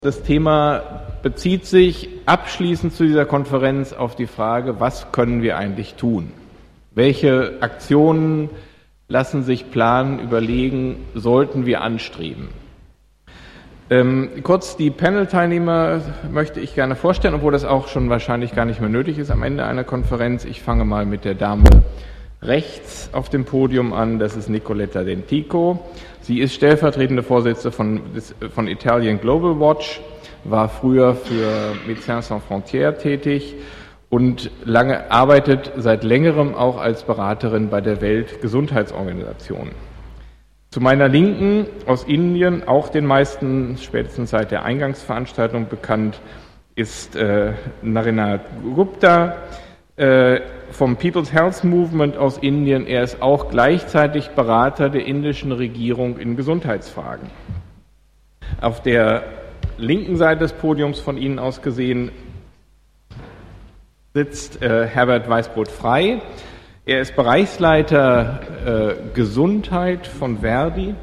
Das Thema bezieht sich abschließend zu dieser Konferenz auf die Frage, was können wir eigentlich tun? Welche Aktionen lassen sich planen, überlegen, sollten wir anstreben? Kurz die Panel-Teilnehmer möchte ich gerne vorstellen, obwohl das auch schon wahrscheinlich gar nicht mehr nötig ist am Ende einer Konferenz. Ich fange mal mit der Dame rechts auf dem Podium an, das ist Nicoletta Dentico. Sie ist stellvertretende Vorsitzende von Italian Global Watch, war früher für Médecins Sans Frontières tätig und arbeitet seit längerem auch als Beraterin bei der Weltgesundheitsorganisation. Zu meiner Linken aus Indien, auch den meisten spätestens seit der Eingangsveranstaltung bekannt, ist Narendra Gupta vom People's Health Movement aus Indien. Er ist auch gleichzeitig Berater der indischen Regierung in Gesundheitsfragen. Auf der linken Seite des Podiums von Ihnen aus gesehen sitzt Herbert Weißbrot-Frey. Er ist Bereichsleiter Gesundheit von Verdi.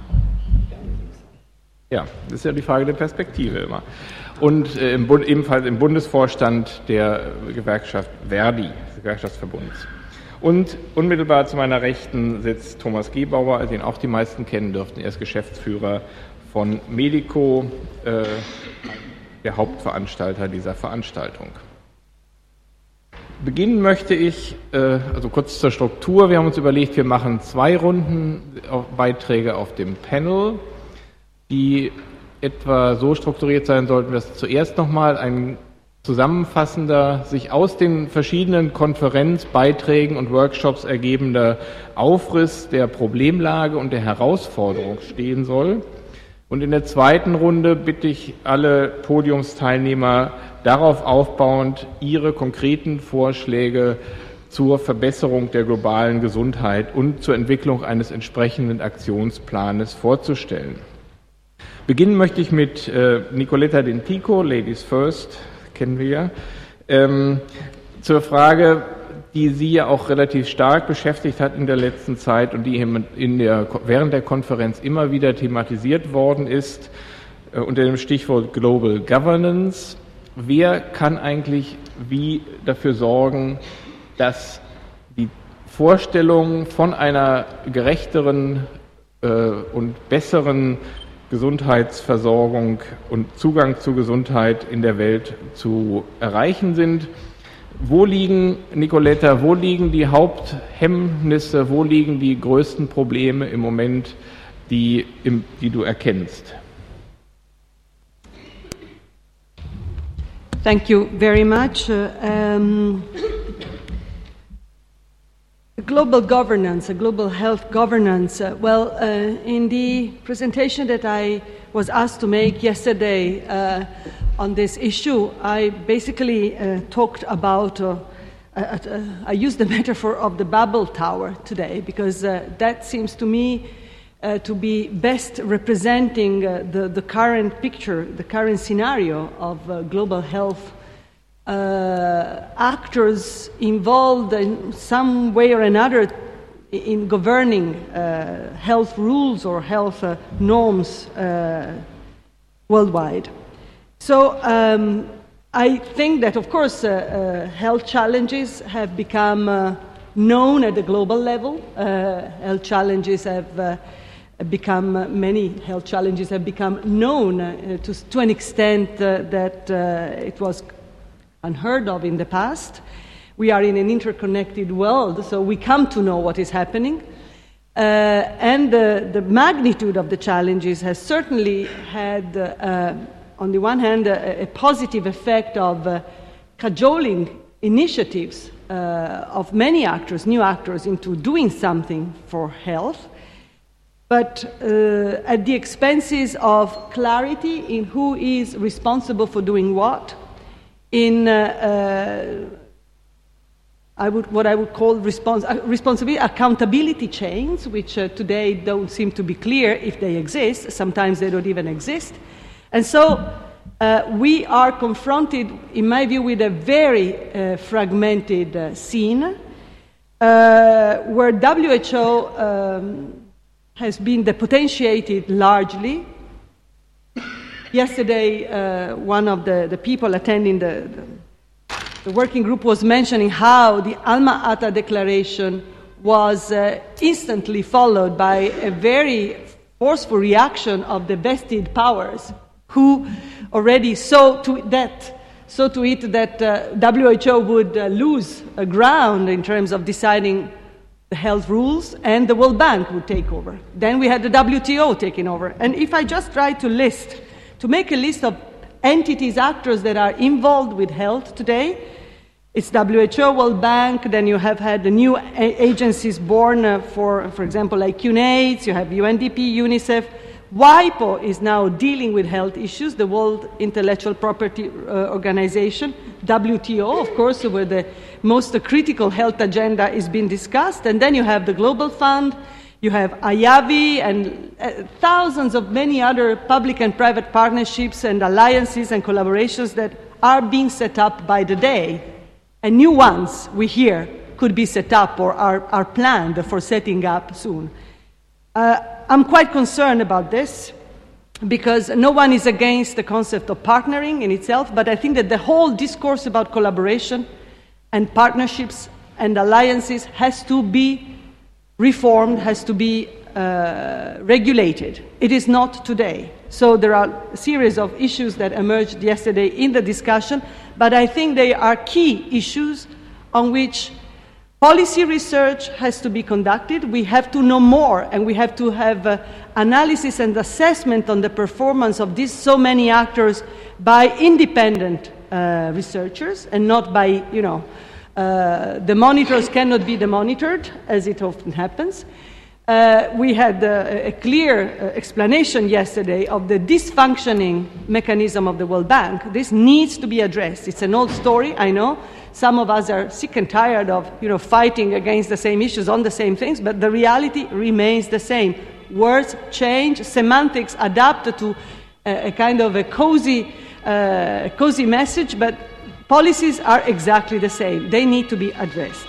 Ja, das ist ja die Frage der Perspektive immer. Und ebenfalls im Bundesvorstand der Gewerkschaft Verdi, des Gewerkschaftsverbunds. Und unmittelbar zu meiner Rechten sitzt Thomas Gebauer, den auch die meisten kennen dürften. Er ist Geschäftsführer von Medico, der Hauptveranstalter dieser Veranstaltung. Beginnen möchte ich, also kurz zur Struktur. Wir haben uns überlegt, wir machen 2 Runden Beiträge auf dem Panel, die etwa so strukturiert sein sollten, dass zuerst nochmal ein zusammenfassender, sich aus den verschiedenen Konferenzbeiträgen und Workshops ergebender Aufriss der Problemlage und der Herausforderung stehen soll. Und in der zweiten Runde bitte ich alle Podiumsteilnehmer darauf aufbauend, ihre konkreten Vorschläge zur Verbesserung der globalen Gesundheit und zur Entwicklung eines entsprechenden Aktionsplanes vorzustellen. Beginnen möchte ich mit Nicoletta Dentico, Ladies First, kennen wir ja, zur Frage, die Sie ja auch relativ stark beschäftigt hat in der letzten Zeit und die während der Konferenz immer wieder thematisiert worden ist, unter dem Stichwort Global Governance. Wer kann eigentlich wie dafür sorgen, dass die Vorstellung von einer gerechteren und besseren Gesundheitsversorgung und Zugang zu Gesundheit in der Welt zu erreichen sind? Wo liegen, Nicoletta, wo liegen die Haupthemmnisse, wo liegen die größten Probleme im Moment, die du erkennst? Thank you very much. Global governance, global health governance. In the presentation that I was asked to make yesterday on this issue, I basically talked about, I used the metaphor of the Babel Tower today, because that seems to me to be best representing the current picture, the current scenario of global health actors involved in some way or another in governing health rules or health norms worldwide. So I think that, of course, health challenges have become known at the global level. Many health challenges have become known to an extent that it was unheard of in the past. We are in an interconnected world, so we come to know what is happening. And the magnitude of the challenges has certainly had, on the one hand, a positive effect of cajoling initiatives of many actors, new actors, into doing something for health, but at the expenses of clarity in who is responsible for doing what, in what I would call responsibility, accountability chains, which today don't seem to be clear if they exist. Sometimes they don't even exist. And so we are confronted, in my view, with a very fragmented scene where WHO has been depotentiated largely Yesterday, one of the people attending the working group was mentioning how the Alma-Ata Declaration was instantly followed by a very forceful reaction of the vested powers, who already saw to it that WHO would lose ground in terms of deciding the health rules, and the World Bank would take over. Then we had the WTO taking over. And if I just try to make a list of entities, actors that are involved with health today, it's WHO, World Bank, then you have had the new agencies born for example, like UNAIDS, you have UNDP, UNICEF. WIPO is now dealing with health issues, the World Intellectual Property Organization. WTO, of course, where the most critical health agenda is being discussed. And then you have the Global Fund, you have IAVI, and thousands of many other public and private partnerships and alliances and collaborations that are being set up by the day. And new ones, we hear, could be set up or are planned for setting up soon. I'm quite concerned about this because no one is against the concept of partnering in itself, but I think that the whole discourse about collaboration and partnerships and alliances has to be reformed, has to be regulated. It is not today. So there are a series of issues that emerged yesterday in the discussion, but I think they are key issues on which policy research has to be conducted. We have to know more, and we have to have analysis and assessment on the performance of these so many actors by independent researchers, and not by, the monitors cannot be demonitored, as it often happens. We had a clear explanation yesterday of the dysfunctioning mechanism of the World Bank. This needs to be addressed. It's an old story, I know. Some of us are sick and tired of, fighting against the same issues on the same things, but the reality remains the same. Words change, semantics adapt to a kind of a cozy message, but policies are exactly the same. They need to be addressed.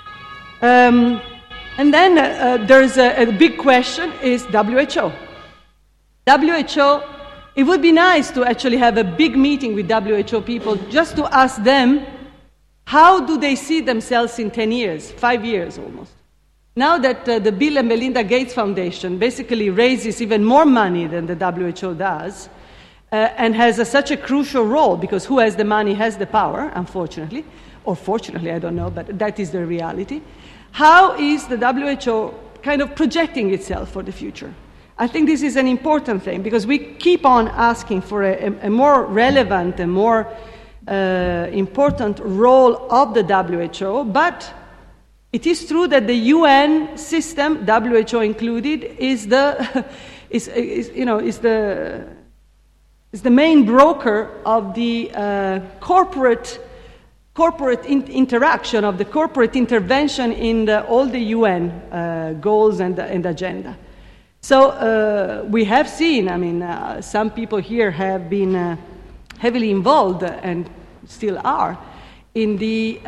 And then there's a big question, is WHO. WHO, it would be nice to actually have a big meeting with WHO people just to ask them, how do they see themselves in 10 years, 5 years almost? Now that the Bill and Melinda Gates Foundation basically raises even more money than the WHO does, and has such a crucial role, because who has the money has the power, unfortunately, or fortunately, I don't know, but that is the reality. How is the WHO kind of projecting itself for the future? I think this is an important thing, because we keep on asking for a more relevant and more important role of the WHO, but it is true that the UN system, WHO included, is the main broker of the corporate interaction, of the corporate intervention in all the UN goals and agenda. So we have seen, some people here have been heavily involved and still are in the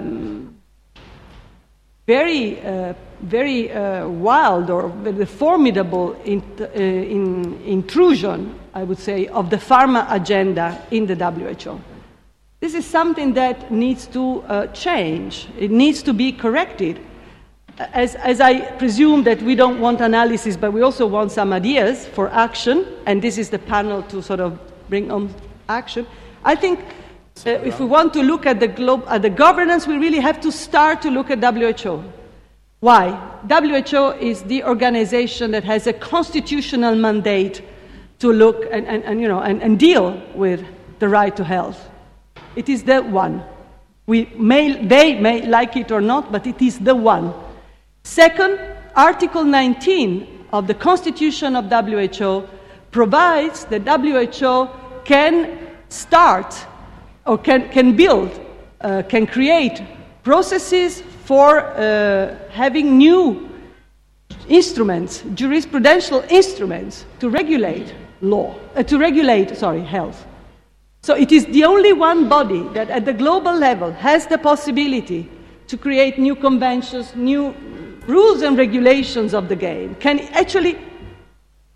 very wild or the formidable intrusion, I would say, of the pharma agenda in the WHO. This is something that needs to change. It needs to be corrected. As I presume that we don't want analysis, but we also want some ideas for action, and this is the panel to sort of bring on action. I think if we want to look at the governance, we really have to start to look at WHO. Why? WHO is the organization that has a constitutional mandate to look and deal with the right to health. It is the one. They may like it or not, but it is the one. Second, Article 19 of the Constitution of WHO provides that WHO can start or can build, can create processes for having new instruments, jurisprudential instruments to regulate health. So it is the only one body that at the global level has the possibility to create new conventions, new rules and regulations of the game, can actually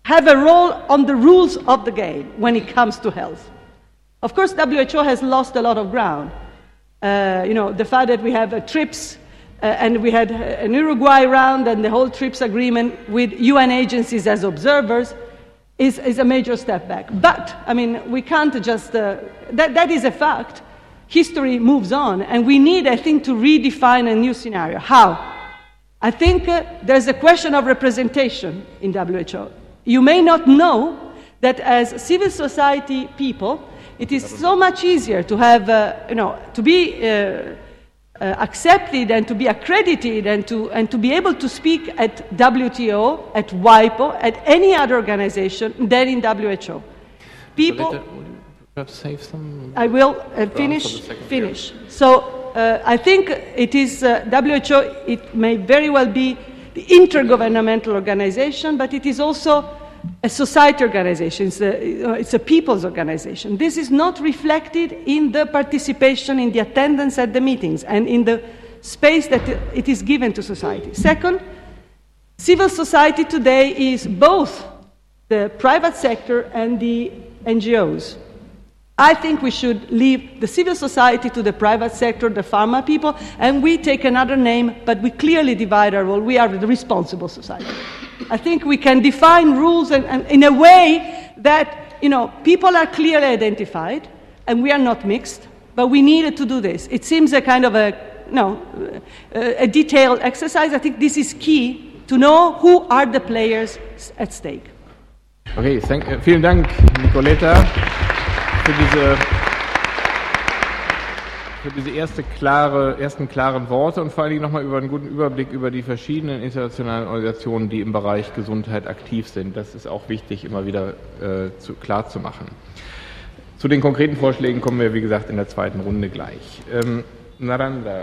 have a role on the rules of the game when it comes to health. Of course, WHO has lost a lot of ground. The fact that we have TRIPS, and we had an Uruguay round and the whole TRIPS agreement with UN agencies as observers is a major step back. But, we can't just, that is a fact. History moves on, and we need, I think, to redefine a new scenario. How? I think there's a question of representation in WHO. You may not know that as civil society people, it is so much easier to have, to be accepted and to be accredited and to be able to speak at WTO, at WIPO, at any other organization than in WHO. People. Would you perhaps save some? I will finish. So I think it is WHO. It may very well be the intergovernmental organization, but it is also a society organization. It's a people's organization. This is not reflected in the participation, in the attendance at the meetings, and in the space that it is given to society. Second, civil society today is both the private sector and the NGOs. I think we should leave the civil society to the private sector, the pharma people, and we take another name, but we clearly divide our role. We are the responsible society. I think we can define rules and in a way that, people are clearly identified, and we are not mixed, but we needed to do this. It seems a kind of a detailed exercise. I think this is key to know who are the players at stake. Okay, vielen Dank, Nicoletta, für diese ersten klaren Worte und vor allen Dingen nochmal über einen guten Überblick über die verschiedenen internationalen Organisationen, die im Bereich Gesundheit aktiv sind. Das ist auch wichtig, immer wieder klar zu machen. Zu den konkreten Vorschlägen kommen wir, wie gesagt, in der zweiten Runde gleich. Naranda,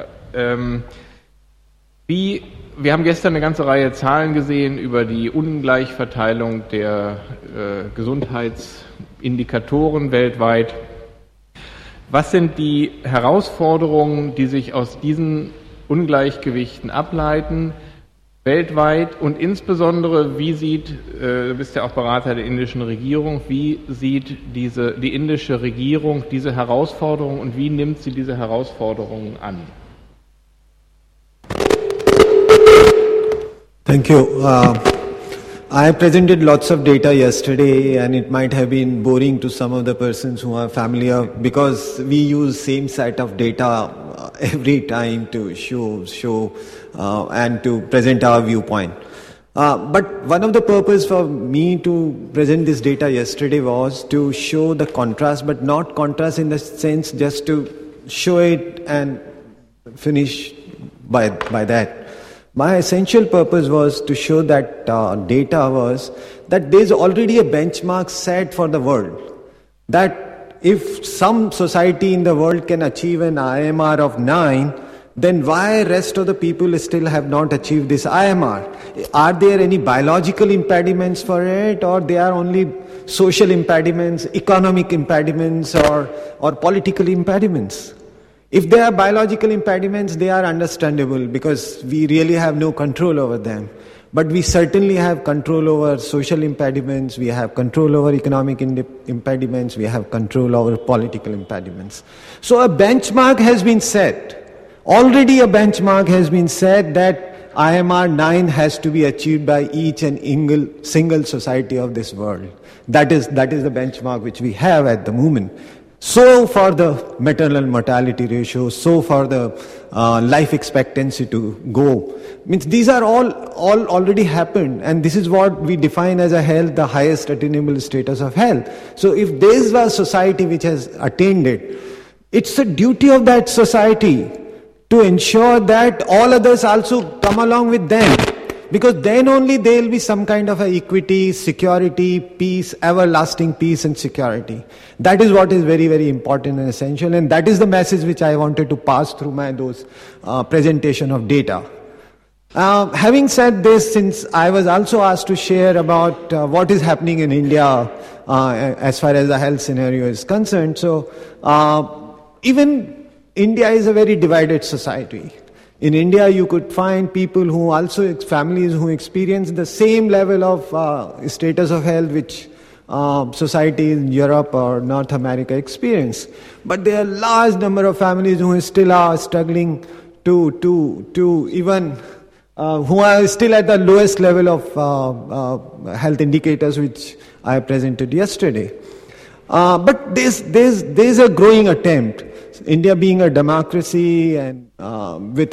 wir haben gestern eine ganze Reihe Zahlen gesehen über die Ungleichverteilung der Gesundheitsindikatoren weltweit. Was sind die Herausforderungen, die sich aus diesen Ungleichgewichten ableiten, weltweit, und insbesondere, du bist ja auch Berater der indischen Regierung, wie sieht die indische Regierung diese Herausforderungen und wie nimmt sie diese Herausforderungen an? Thank you. I presented lots of data yesterday, and it might have been boring to some of the persons who are familiar, because we use same set of data every time to show and to present our viewpoint. But one of the purpose for me to present this data yesterday was to show the contrast, but not contrast in the sense just to show it and finish by that. My essential purpose was to show that data was that there is already a benchmark set for the world. That if some society in the world can achieve an IMR of 9, then why rest of the people still have not achieved this IMR? Are there any biological impediments for it, or they are only social impediments, economic impediments, or political impediments? If there are biological impediments, they are understandable because we really have no control over them. But we certainly have control over social impediments, we have control over economic impediments, we have control over political impediments. So a benchmark has been set. Already a benchmark has been set that IMR 9 has to be achieved by each and single society of this world. That is the benchmark which we have at the moment. So for the maternal mortality ratio, so for the life expectancy to go. Means these are all already happened, and this is what we define as a health, the highest attainable status of health. So if there is a society which has attained it, it's the duty of that society to ensure that all others also come along with them. Because then only there will be some kind of equity, security, peace, everlasting peace and security. That is what is very, very important and essential, and that is the message which I wanted to pass through those presentation of data. Having said this, since I was also asked to share about what is happening in India as far as the health scenario is concerned, so even India is a very divided society. In India, you could find people who also, families who experience the same level of status of health which society in Europe or North America experience. But there are a large number of families who still are struggling to even, who are still at the lowest level of health indicators which I presented yesterday. But there's a growing attempt. India being a democracy and with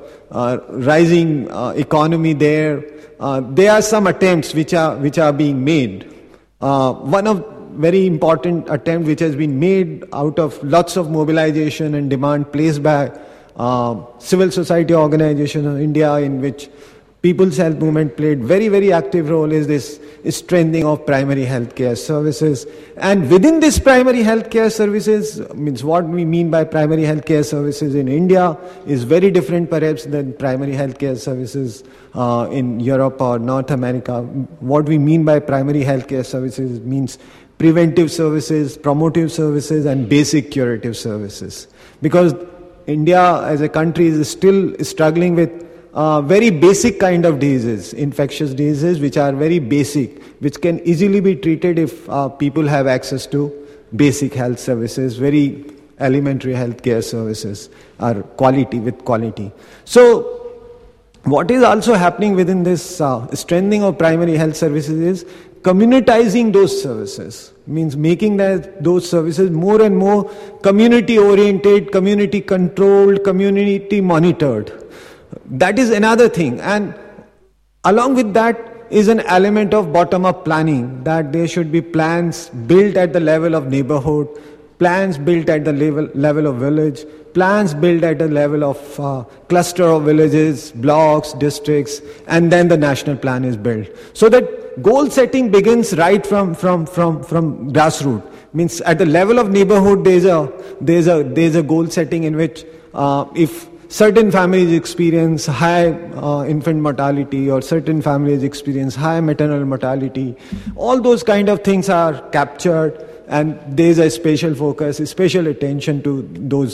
a rising economy there are some attempts which are being made. One of very important attempt which has been made out of lots of mobilization and demand placed by civil society organizations in India, in which People's Health Movement played very, very active role, is this strengthening of primary healthcare services. And within this primary healthcare services, means what we mean by primary healthcare services in India is very different perhaps than primary healthcare services in Europe or North America. What we mean by primary healthcare services means preventive services, promotive services, and basic curative services. Because India as a country is still struggling with very basic kind of diseases, infectious diseases which are very basic, which can easily be treated if people have access to basic health services, very elementary healthcare services, or quality. So what is also happening within this strengthening of primary health services is communitizing those services, means making those services more and more community oriented, community controlled, community monitored. That is another thing, and along with that is an element of bottom-up planning, that there should be plans built at the level of neighborhood, plans built at the level of village, plans built at the level of cluster of villages, blocks, districts, and then the national plan is built. So that goal setting begins right from grassroots. Means at the level of neighborhood, there's a goal setting in which if certain families experience high infant mortality, or certain families experience high maternal mortality, all those kind of things are captured, and there is a special focus, a special attention to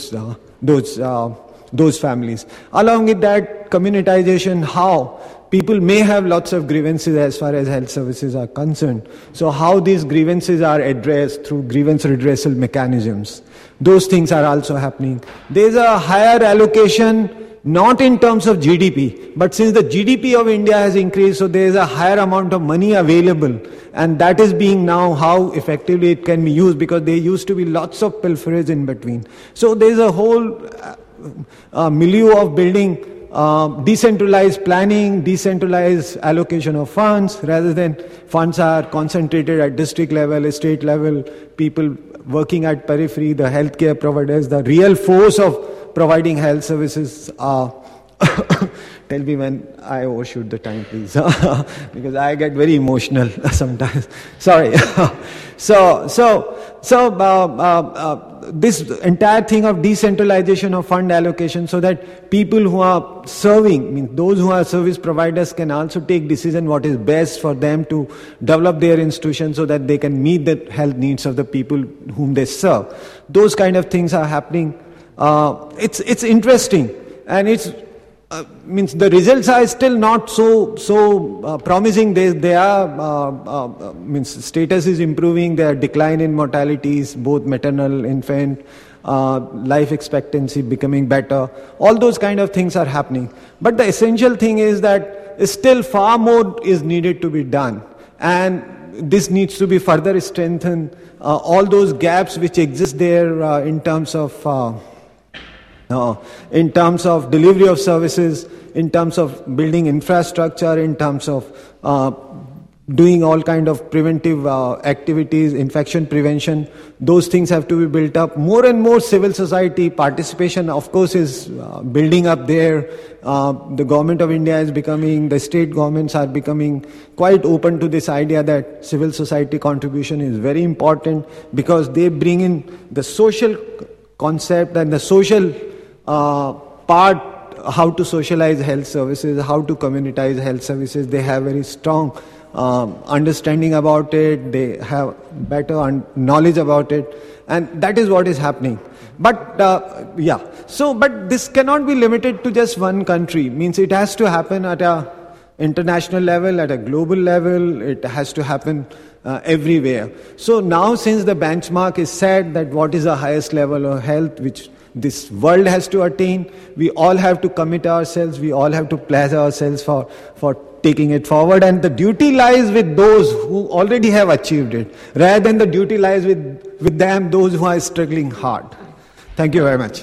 those families. Along with that, communitization, how people may have lots of grievances as far as health services are concerned. So how these grievances are addressed through grievance redressal mechanisms. Those things are also happening. There's a higher allocation, not in terms of GDP, but since the GDP of India has increased, so there's a higher amount of money available, and that is being now how effectively it can be used, because there used to be lots of pilferage in between. So there's a whole milieu of building decentralized planning, decentralized allocation of funds, rather than funds are concentrated at district level, state level, people working at periphery, the healthcare providers, the real force of providing health services. Tell me when I overshoot the time, please, because I get very emotional sometimes. Sorry. This entire thing of decentralization of fund allocation, so that people who are serving, means those who are service providers, can also take decision what is best for them to develop their institution, so that they can meet the health needs of the people whom they serve. Those kind of things are happening. It's interesting, and it's means the results are still not so promising. They are means status is improving. There are decline in mortalities, both maternal, infant, life expectancy becoming better. All those kind of things are happening. But the essential thing is that still far more is needed to be done, and this needs to be further strengthened. All those gaps which exist there in terms of delivery of services, in terms of building infrastructure, in terms of doing all kind of preventive activities, infection prevention, those things have to be built up. More and more civil society participation, of course, is building up there. The government of India is becoming, the state governments are becoming quite open to this idea that civil society contribution is very important, because they bring in the social concept and the social part, how to socialize health services, how to communitize health services. They have very strong understanding about it, they have better knowledge about it, and that is what is happening. But So, but this cannot be limited to just one country. Means it has to happen at a international level, at a global level. It has to happen everywhere. So now, since the benchmark is set that what is the highest level of health which this world has to attain, we all have to commit ourselves. We all have to pledge ourselves for taking it forward. And the duty lies with those who already have achieved it, rather than the duty lies with them, those who are struggling hard. Thank you very much.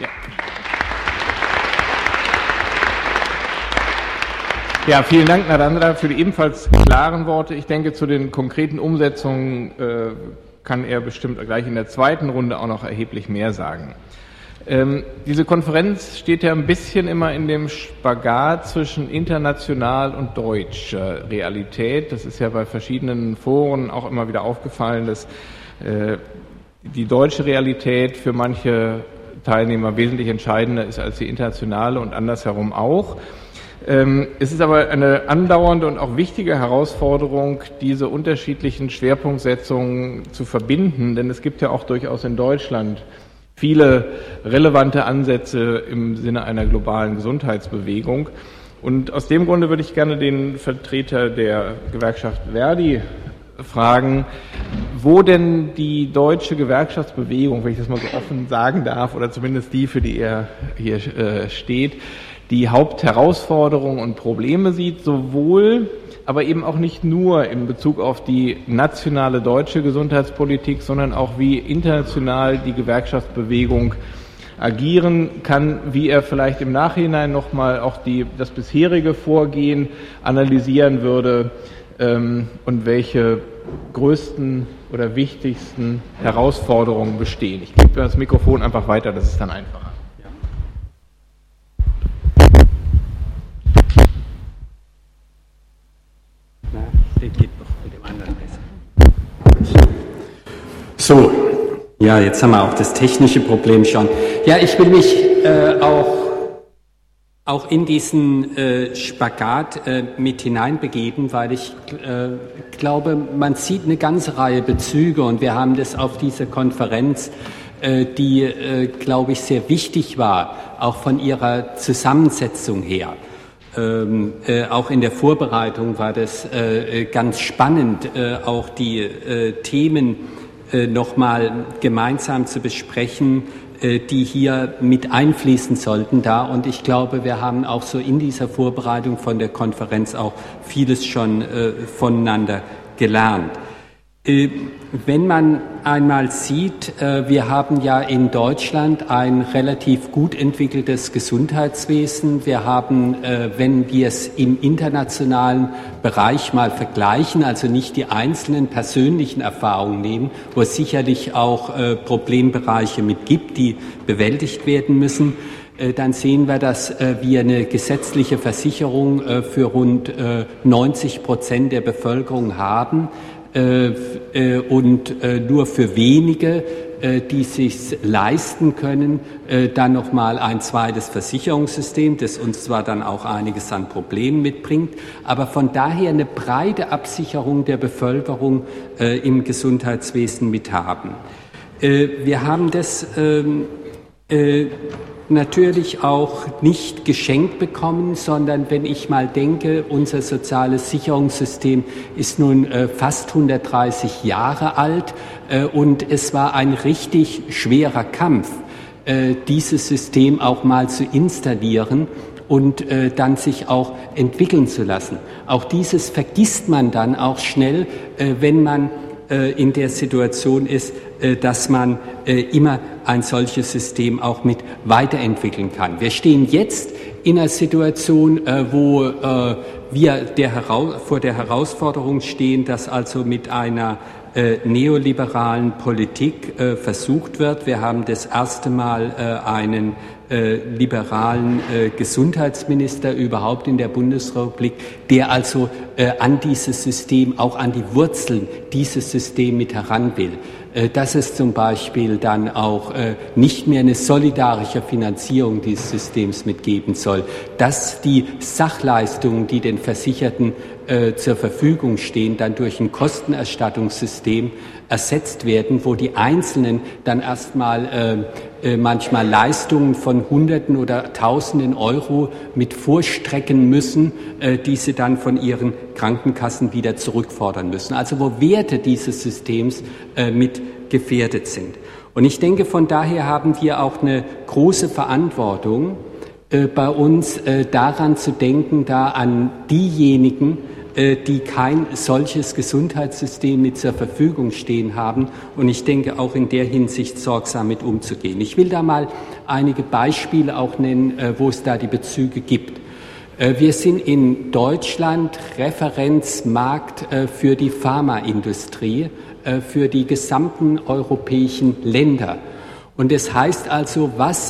Ja, vielen Dank, Narendra, für die ebenfalls klaren Worte. Ich denke, zu den konkreten Umsetzungen kann er bestimmt gleich in der zweiten Runde auch noch erheblich mehr sagen. Diese Konferenz steht ja ein bisschen immer in dem Spagat zwischen international und deutscher Realität. Das ist ja bei verschiedenen Foren auch immer wieder aufgefallen, dass die deutsche Realität für manche Teilnehmer wesentlich entscheidender ist als die internationale und andersherum auch. Es ist aber eine andauernde und auch wichtige Herausforderung, diese unterschiedlichen Schwerpunktsetzungen zu verbinden, denn es gibt ja auch durchaus in Deutschland viele relevante Ansätze im Sinne einer globalen Gesundheitsbewegung. Und aus dem Grunde würde ich gerne den Vertreter der Gewerkschaft Verdi fragen, wo denn die deutsche Gewerkschaftsbewegung, wenn ich das mal so offen sagen darf, oder zumindest die, für die er hier steht, die Hauptherausforderungen und Probleme sieht, sowohl, aber eben auch nicht nur in Bezug auf die nationale deutsche Gesundheitspolitik, sondern auch wie international die Gewerkschaftsbewegung agieren kann, wie er vielleicht im Nachhinein nochmal auch das bisherige Vorgehen analysieren würde und welche größten oder wichtigsten Herausforderungen bestehen. Ich gebe das Mikrofon einfach weiter, das ist dann einfacher. Geht doch mit dem anderen besser. So, ja, jetzt haben wir auch das technische Problem schon. Ja, ich will mich auch in diesen Spagat mit hineinbegeben, weil ich glaube, man sieht eine ganze Reihe Bezüge und wir haben das auf dieser Konferenz, die, glaube ich, sehr wichtig war, auch von ihrer Zusammensetzung her. Auch in der Vorbereitung war das ganz spannend, auch die Themen nochmal gemeinsam zu besprechen, die hier mit einfließen sollten da. Und ich glaube, wir haben auch so in dieser Vorbereitung von der Konferenz auch vieles schon voneinander gelernt. Wenn man einmal sieht, wir haben ja in Deutschland ein relativ gut entwickeltes Gesundheitswesen. Wir haben, wenn wir es im internationalen Bereich mal vergleichen, also nicht die einzelnen persönlichen Erfahrungen nehmen, wo es sicherlich auch Problembereiche mit gibt, die bewältigt werden müssen, dann sehen wir, dass wir eine gesetzliche Versicherung für rund 90% der Bevölkerung haben. Und nur für wenige, die sich leisten können, dann nochmal ein zweites Versicherungssystem, das uns zwar dann auch einiges an Problemen mitbringt, aber von daher eine breite Absicherung der Bevölkerung im Gesundheitswesen mit haben. Wir haben das natürlich auch nicht geschenkt bekommen, sondern wenn ich mal denke, unser soziales Sicherungssystem ist nun fast 130 Jahre alt und es war ein richtig schwerer Kampf, dieses System auch mal zu installieren und dann sich auch entwickeln zu lassen. Auch dieses vergisst man dann auch schnell, wenn man in der Situation ist, dass man immer ein solches System auch mit weiterentwickeln kann. Wir stehen jetzt in einer Situation, wo wir vor der Herausforderung stehen, dass also mit einer neoliberalen Politik versucht wird. Wir haben das erste Mal einen liberalen Gesundheitsminister überhaupt in der Bundesrepublik, der also an dieses System, auch an die Wurzeln dieses Systems mit heran will. Dass es zum Beispiel dann auch nicht mehr eine solidarische Finanzierung dieses Systems mitgeben soll, dass die Sachleistungen, die den Versicherten zur Verfügung stehen, dann durch ein Kostenerstattungssystem ersetzt werden, wo die Einzelnen dann erstmal manchmal Leistungen von Hunderten oder Tausenden Euro mit vorstrecken müssen, die sie dann von ihren Krankenkassen wieder zurückfordern müssen. Also wo Werte dieses Systems mit gefährdet sind. Und ich denke, von daher haben wir auch eine große Verantwortung, bei uns daran zu denken, da an diejenigen, die kein solches Gesundheitssystem mit zur Verfügung stehen haben. Und ich denke, auch in der Hinsicht sorgsam mit umzugehen. Ich will da mal einige Beispiele auch nennen, wo es da die Bezüge gibt. Wir sind in Deutschland Referenzmarkt für die Pharmaindustrie, für die gesamten europäischen Länder. Und das heißt also,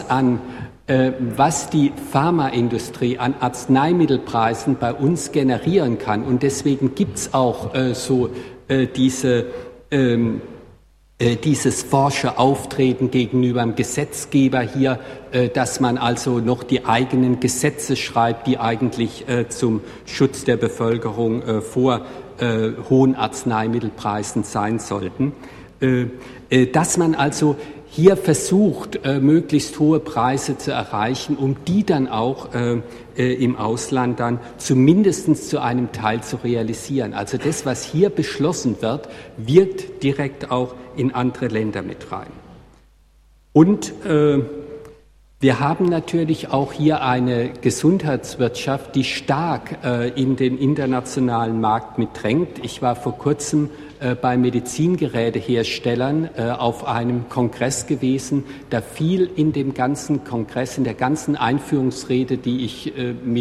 was die Pharmaindustrie an Arzneimittelpreisen bei uns generieren kann. Und deswegen gibt's auch dieses forsche Auftreten gegenüber dem Gesetzgeber hier, dass man also noch die eigenen Gesetze schreibt, die eigentlich zum Schutz der Bevölkerung vor hohen Arzneimittelpreisen sein sollten. Dass man also hier versucht, möglichst hohe Preise zu erreichen, um die dann auch im Ausland dann zumindest zu einem Teil zu realisieren. Also das, was hier beschlossen wird, wirkt direkt auch in andere Länder mit rein. Und wir haben natürlich auch hier eine Gesundheitswirtschaft, die stark in den internationalen Markt mitdrängt. Ich war vor kurzem bei Medizingeräteherstellern auf einem Kongress gewesen. Da fiel in dem ganzen Kongress, in der ganzen Einführungsrede, die ich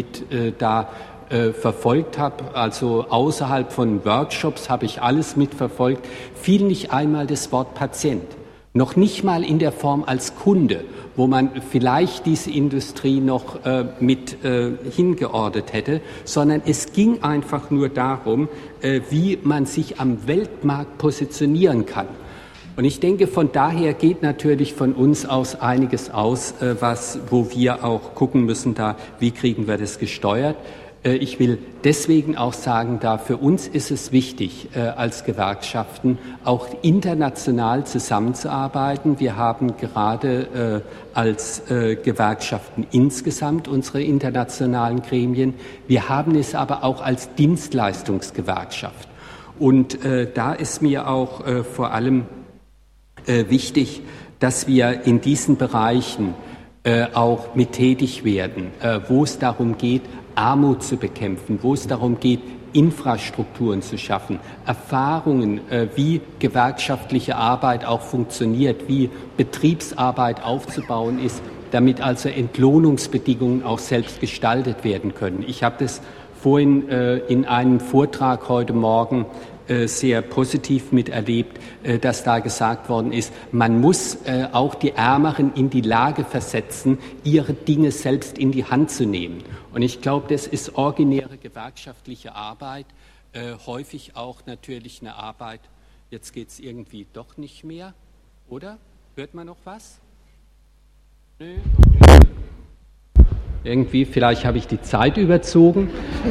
verfolgt habe, also außerhalb von Workshops habe ich alles mitverfolgt, fiel nicht einmal das Wort Patient. Noch nicht mal in der Form als Kunde, wo man vielleicht diese Industrie noch mit hingeordnet hätte, sondern es ging einfach nur darum, wie man sich am Weltmarkt positionieren kann. Und ich denke, von daher geht natürlich von uns aus einiges aus, wo wir auch gucken müssen, wie kriegen wir das gesteuert. Ich will deswegen auch sagen, für uns ist es wichtig, als Gewerkschaften auch international zusammenzuarbeiten. Wir haben gerade als Gewerkschaften insgesamt unsere internationalen Gremien. Wir haben es aber auch als Dienstleistungsgewerkschaft. Und da ist mir auch vor allem wichtig, dass wir in diesen Bereichen auch mit tätig werden, wo es darum geht, Armut zu bekämpfen, wo es darum geht, Infrastrukturen zu schaffen, Erfahrungen, wie gewerkschaftliche Arbeit auch funktioniert, wie Betriebsarbeit aufzubauen ist, damit also Entlohnungsbedingungen auch selbst gestaltet werden können. Ich habe das vorhin in einem Vortrag heute Morgen sehr positiv miterlebt, dass da gesagt worden ist, man muss auch die Ärmeren in die Lage versetzen, ihre Dinge selbst in die Hand zu nehmen. Und ich glaube, das ist originäre gewerkschaftliche Arbeit, häufig auch natürlich eine Arbeit, jetzt geht es irgendwie doch nicht mehr, oder? Hört man noch was? Nö. Irgendwie, vielleicht habe ich die Zeit überzogen.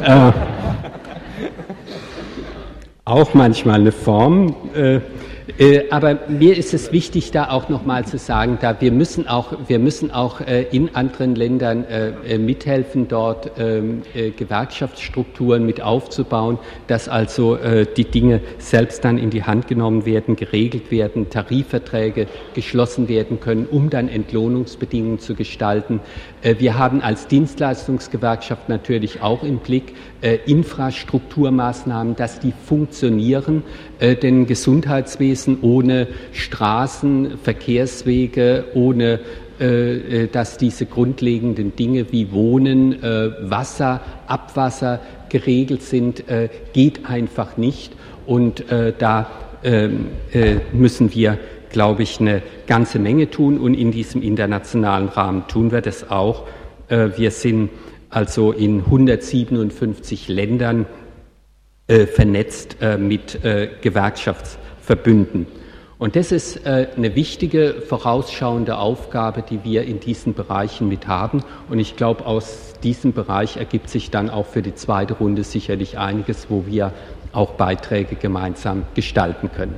Auch manchmal eine Form, aber mir ist es wichtig, da auch nochmal zu sagen, wir müssen auch in anderen Ländern mithelfen, dort Gewerkschaftsstrukturen mit aufzubauen, dass also die Dinge selbst dann in die Hand genommen werden, geregelt werden, Tarifverträge geschlossen werden können, um dann Entlohnungsbedingungen zu gestalten. Wir haben als Dienstleistungsgewerkschaft natürlich auch im Blick Infrastrukturmaßnahmen, dass die funktionieren, denn Gesundheitswesen ohne Straßen, Verkehrswege, ohne dass diese grundlegenden Dinge wie Wohnen, Wasser, Abwasser geregelt sind, geht einfach nicht. Und da müssen wir, glaube ich, eine ganze Menge tun. Und in diesem internationalen Rahmen tun wir das auch. Wir sind also in 157 Ländern vernetzt mit Gewerkschaftsverbünden. Und das ist eine wichtige, vorausschauende Aufgabe, die wir in diesen Bereichen mit haben. Und ich glaube, aus diesem Bereich ergibt sich dann auch für die zweite Runde sicherlich einiges, wo wir auch Beiträge gemeinsam gestalten können.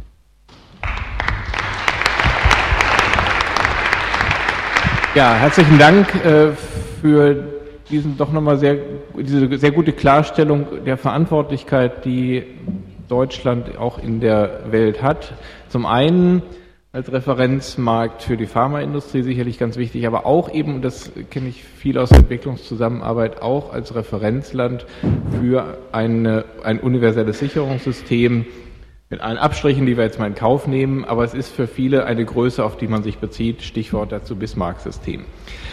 Ja, herzlichen Dank für diese sehr gute Klarstellung der Verantwortlichkeit, die Deutschland auch in der Welt hat. Zum einen als Referenzmarkt für die Pharmaindustrie sicherlich ganz wichtig, aber auch eben, und das kenne ich viel aus der Entwicklungszusammenarbeit, auch als Referenzland für ein universelles Sicherungssystem mit allen Abstrichen, die wir jetzt mal in Kauf nehmen, aber es ist für viele eine Größe, auf die man sich bezieht, Stichwort dazu Bismarck-System.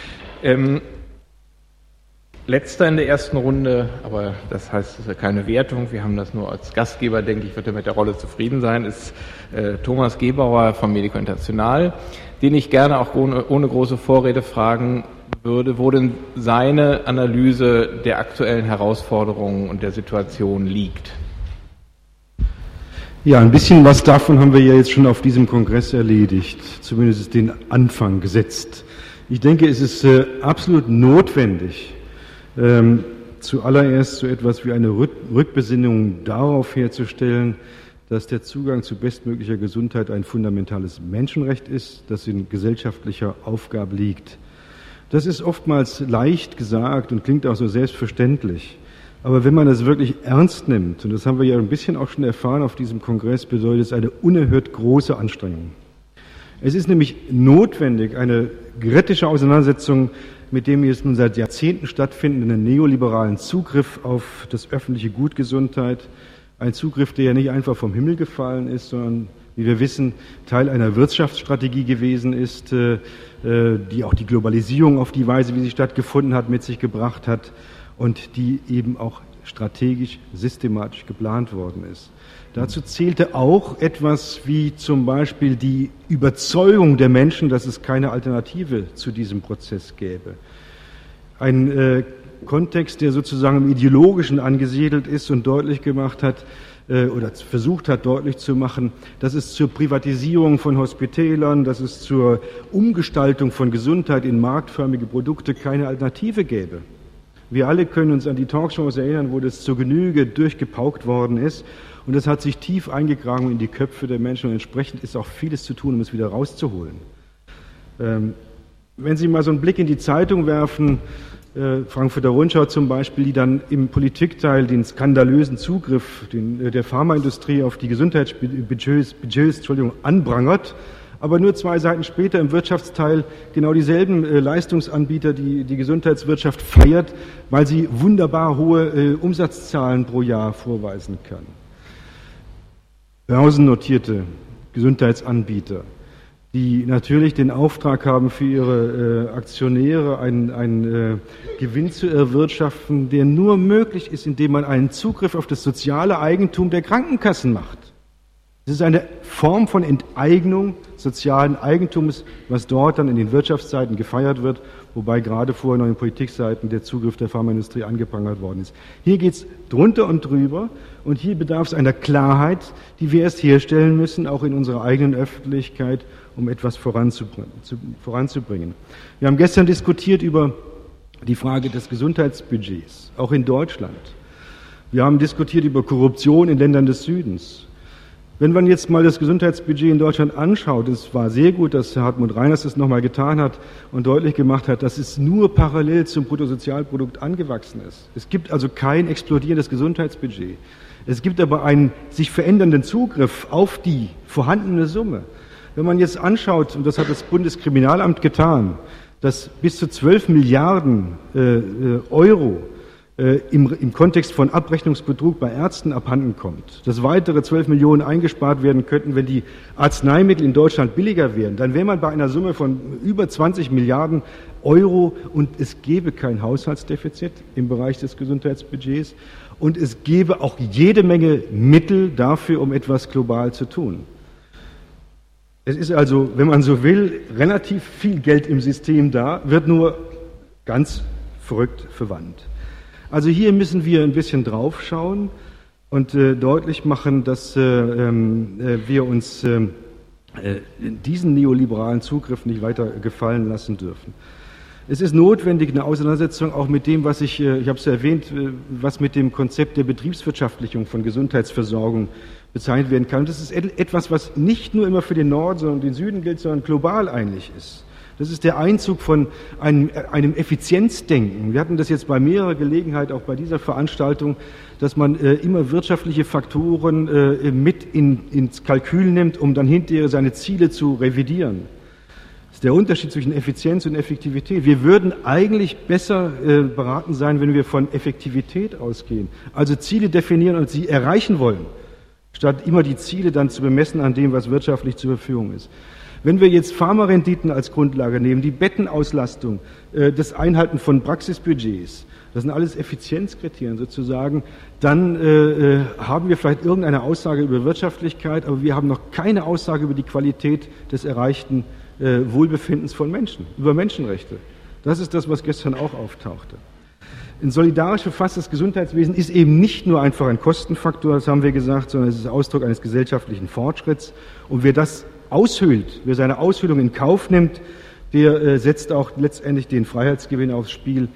Letzter in der ersten Runde, aber das heißt, es ist ja keine Wertung, wir haben das nur als Gastgeber, denke ich, wird er mit der Rolle zufrieden sein, ist Thomas Gebauer vom Medico International, den ich gerne auch ohne große Vorrede fragen würde, wo denn seine Analyse der aktuellen Herausforderungen und der Situation liegt. Ja, ein bisschen was davon haben wir ja jetzt schon auf diesem Kongress erledigt, zumindest den Anfang gesetzt. Ich denke, es ist absolut notwendig, zuallererst so etwas wie eine Rückbesinnung darauf herzustellen, dass der Zugang zu bestmöglicher Gesundheit ein fundamentales Menschenrecht ist, das in gesellschaftlicher Aufgabe liegt. Das ist oftmals leicht gesagt und klingt auch so selbstverständlich. Aber wenn man das wirklich ernst nimmt, und das haben wir ja ein bisschen auch schon erfahren auf diesem Kongress, bedeutet es eine unerhört große Anstrengung. Es ist nämlich notwendig, eine kritische Auseinandersetzung mit dem jetzt nun seit Jahrzehnten stattfindenden neoliberalen Zugriff auf das öffentliche Gut Gesundheit. Ein Zugriff, der ja nicht einfach vom Himmel gefallen ist, sondern, wie wir wissen, Teil einer Wirtschaftsstrategie gewesen ist, die auch die Globalisierung auf die Weise, wie sie stattgefunden hat, mit sich gebracht hat und die eben auch strategisch, systematisch geplant worden ist. Dazu zählte auch etwas wie zum Beispiel die Überzeugung der Menschen, dass es keine Alternative zu diesem Prozess gäbe. Ein Kontext, der sozusagen im Ideologischen angesiedelt ist und deutlich gemacht hat, oder versucht hat deutlich zu machen, dass es zur Privatisierung von Hospitälern, dass es zur Umgestaltung von Gesundheit in marktförmige Produkte keine Alternative gäbe. Wir alle können uns an die Talkshows erinnern, wo das zur Genüge durchgepaukt worden ist. Und das hat sich tief eingegraben in die Köpfe der Menschen und entsprechend ist auch vieles zu tun, um es wieder rauszuholen. Wenn Sie mal so einen Blick in die Zeitung werfen, Frankfurter Rundschau zum Beispiel, die dann im Politikteil den skandalösen Zugriff der Pharmaindustrie auf die Gesundheitsbudgets anprangert, aber nur 2 Seiten später im Wirtschaftsteil genau dieselben Leistungsanbieter, die die Gesundheitswirtschaft feiert, weil sie wunderbar hohe Umsatzzahlen pro Jahr vorweisen kann. Börsennotierte Gesundheitsanbieter, die natürlich den Auftrag haben, für ihre Aktionäre einen Gewinn zu erwirtschaften, der nur möglich ist, indem man einen Zugriff auf das soziale Eigentum der Krankenkassen macht. Es ist eine Form von Enteignung sozialen Eigentums, was dort dann in den Wirtschaftsseiten gefeiert wird, wobei gerade vorher noch in Politikseiten der Zugriff der Pharmaindustrie angeprangert worden ist. Hier geht es drunter und drüber und hier bedarf es einer Klarheit, die wir erst herstellen müssen, auch in unserer eigenen Öffentlichkeit, um etwas voranzubringen. Wir haben gestern diskutiert über die Frage des Gesundheitsbudgets, auch in Deutschland. Wir haben diskutiert über Korruption in Ländern des Südens. Wenn man jetzt mal das Gesundheitsbudget in Deutschland anschaut, es war sehr gut, dass Herr Hartmut Reiners das nochmal getan hat und deutlich gemacht hat, dass es nur parallel zum Bruttosozialprodukt angewachsen ist. Es gibt also kein explodierendes Gesundheitsbudget. Es gibt aber einen sich verändernden Zugriff auf die vorhandene Summe. Wenn man jetzt anschaut, und das hat das Bundeskriminalamt getan, dass bis zu 12 Milliarden Euro im Kontext von Abrechnungsbetrug bei Ärzten abhanden kommt, dass weitere 12 Millionen eingespart werden könnten, wenn die Arzneimittel in Deutschland billiger wären, dann wäre man bei einer Summe von über 20 Milliarden Euro und es gäbe kein Haushaltsdefizit im Bereich des Gesundheitsbudgets und es gäbe auch jede Menge Mittel dafür, um etwas global zu tun. Es ist also, wenn man so will, relativ viel Geld im System da, wird nur ganz verrückt verwandt. Also hier müssen wir ein bisschen drauf schauen und deutlich machen, dass wir uns diesen neoliberalen Zugriff nicht weiter gefallen lassen dürfen. Es ist notwendig, eine Auseinandersetzung auch mit dem, was ich habe es ja erwähnt, was mit dem Konzept der Betriebswirtschaftlichung von Gesundheitsversorgung bezeichnet werden kann. Und das ist etwas, was nicht nur immer für den Norden, sondern den Süden gilt, sondern global eigentlich ist. Das ist der Einzug von einem Effizienzdenken. Wir hatten das jetzt bei mehrerer Gelegenheit, auch bei dieser Veranstaltung, dass man immer wirtschaftliche Faktoren mit ins Kalkül nimmt, um dann hinterher seine Ziele zu revidieren. Das ist der Unterschied zwischen Effizienz und Effektivität. Wir würden eigentlich besser beraten sein, wenn wir von Effektivität ausgehen, also Ziele definieren und sie erreichen wollen, statt immer die Ziele dann zu bemessen an dem, was wirtschaftlich zur Verfügung ist. Wenn wir jetzt Pharmarenditen als Grundlage nehmen, die Bettenauslastung, das Einhalten von Praxisbudgets, das sind alles Effizienzkriterien sozusagen, dann haben wir vielleicht irgendeine Aussage über Wirtschaftlichkeit, aber wir haben noch keine Aussage über die Qualität des erreichten Wohlbefindens von Menschen, über Menschenrechte. Das ist das, was gestern auch auftauchte. Ein solidarisch verfasstes Gesundheitswesen ist eben nicht nur einfach ein Kostenfaktor, das haben wir gesagt, sondern es ist Ausdruck eines gesellschaftlichen Fortschritts. Und wer das aushöhlt, wer seine Aushöhlung in Kauf nimmt, der setzt auch letztendlich den Freiheitsgewinn aufs Spiel,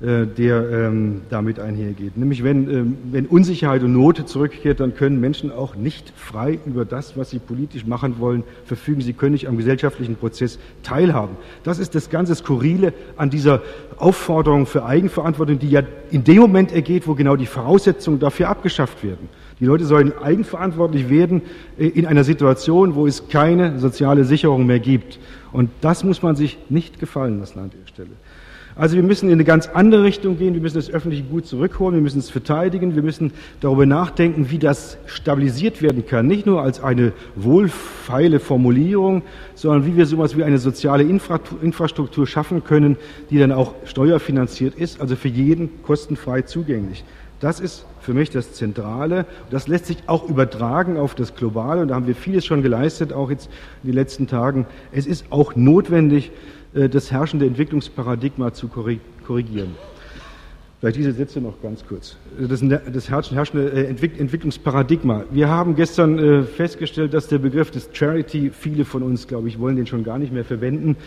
der damit einhergeht. Nämlich wenn Unsicherheit und Not zurückkehrt, dann können Menschen auch nicht frei über das, was sie politisch machen wollen, verfügen. Sie können nicht am gesellschaftlichen Prozess teilhaben. Das ist das ganze Skurrile an dieser Aufforderung für Eigenverantwortung, die ja in dem Moment ergeht, wo genau die Voraussetzungen dafür abgeschafft werden. Die Leute sollen eigenverantwortlich werden in einer Situation, wo es keine soziale Sicherung mehr gibt. Und das muss man sich nicht gefallen lassen an der Stelle. Also wir müssen in eine ganz andere Richtung gehen, wir müssen das öffentliche Gut zurückholen, wir müssen es verteidigen, wir müssen darüber nachdenken, wie das stabilisiert werden kann. Nicht nur als eine wohlfeile Formulierung, sondern wie wir sowas wie eine soziale Infrastruktur schaffen können, die dann auch steuerfinanziert ist, also für jeden kostenfrei zugänglich. Das ist für mich das Zentrale. Das lässt sich auch übertragen auf das Globale. Und da haben wir vieles schon geleistet, auch jetzt in den letzten Tagen. Es ist auch notwendig, das herrschende Entwicklungsparadigma zu korrigieren. Vielleicht diese Sätze noch ganz kurz. Das herrschende Entwicklungsparadigma. Wir haben gestern festgestellt, dass der Begriff des Charity, viele von uns, glaube ich, wollen den schon gar nicht mehr verwenden,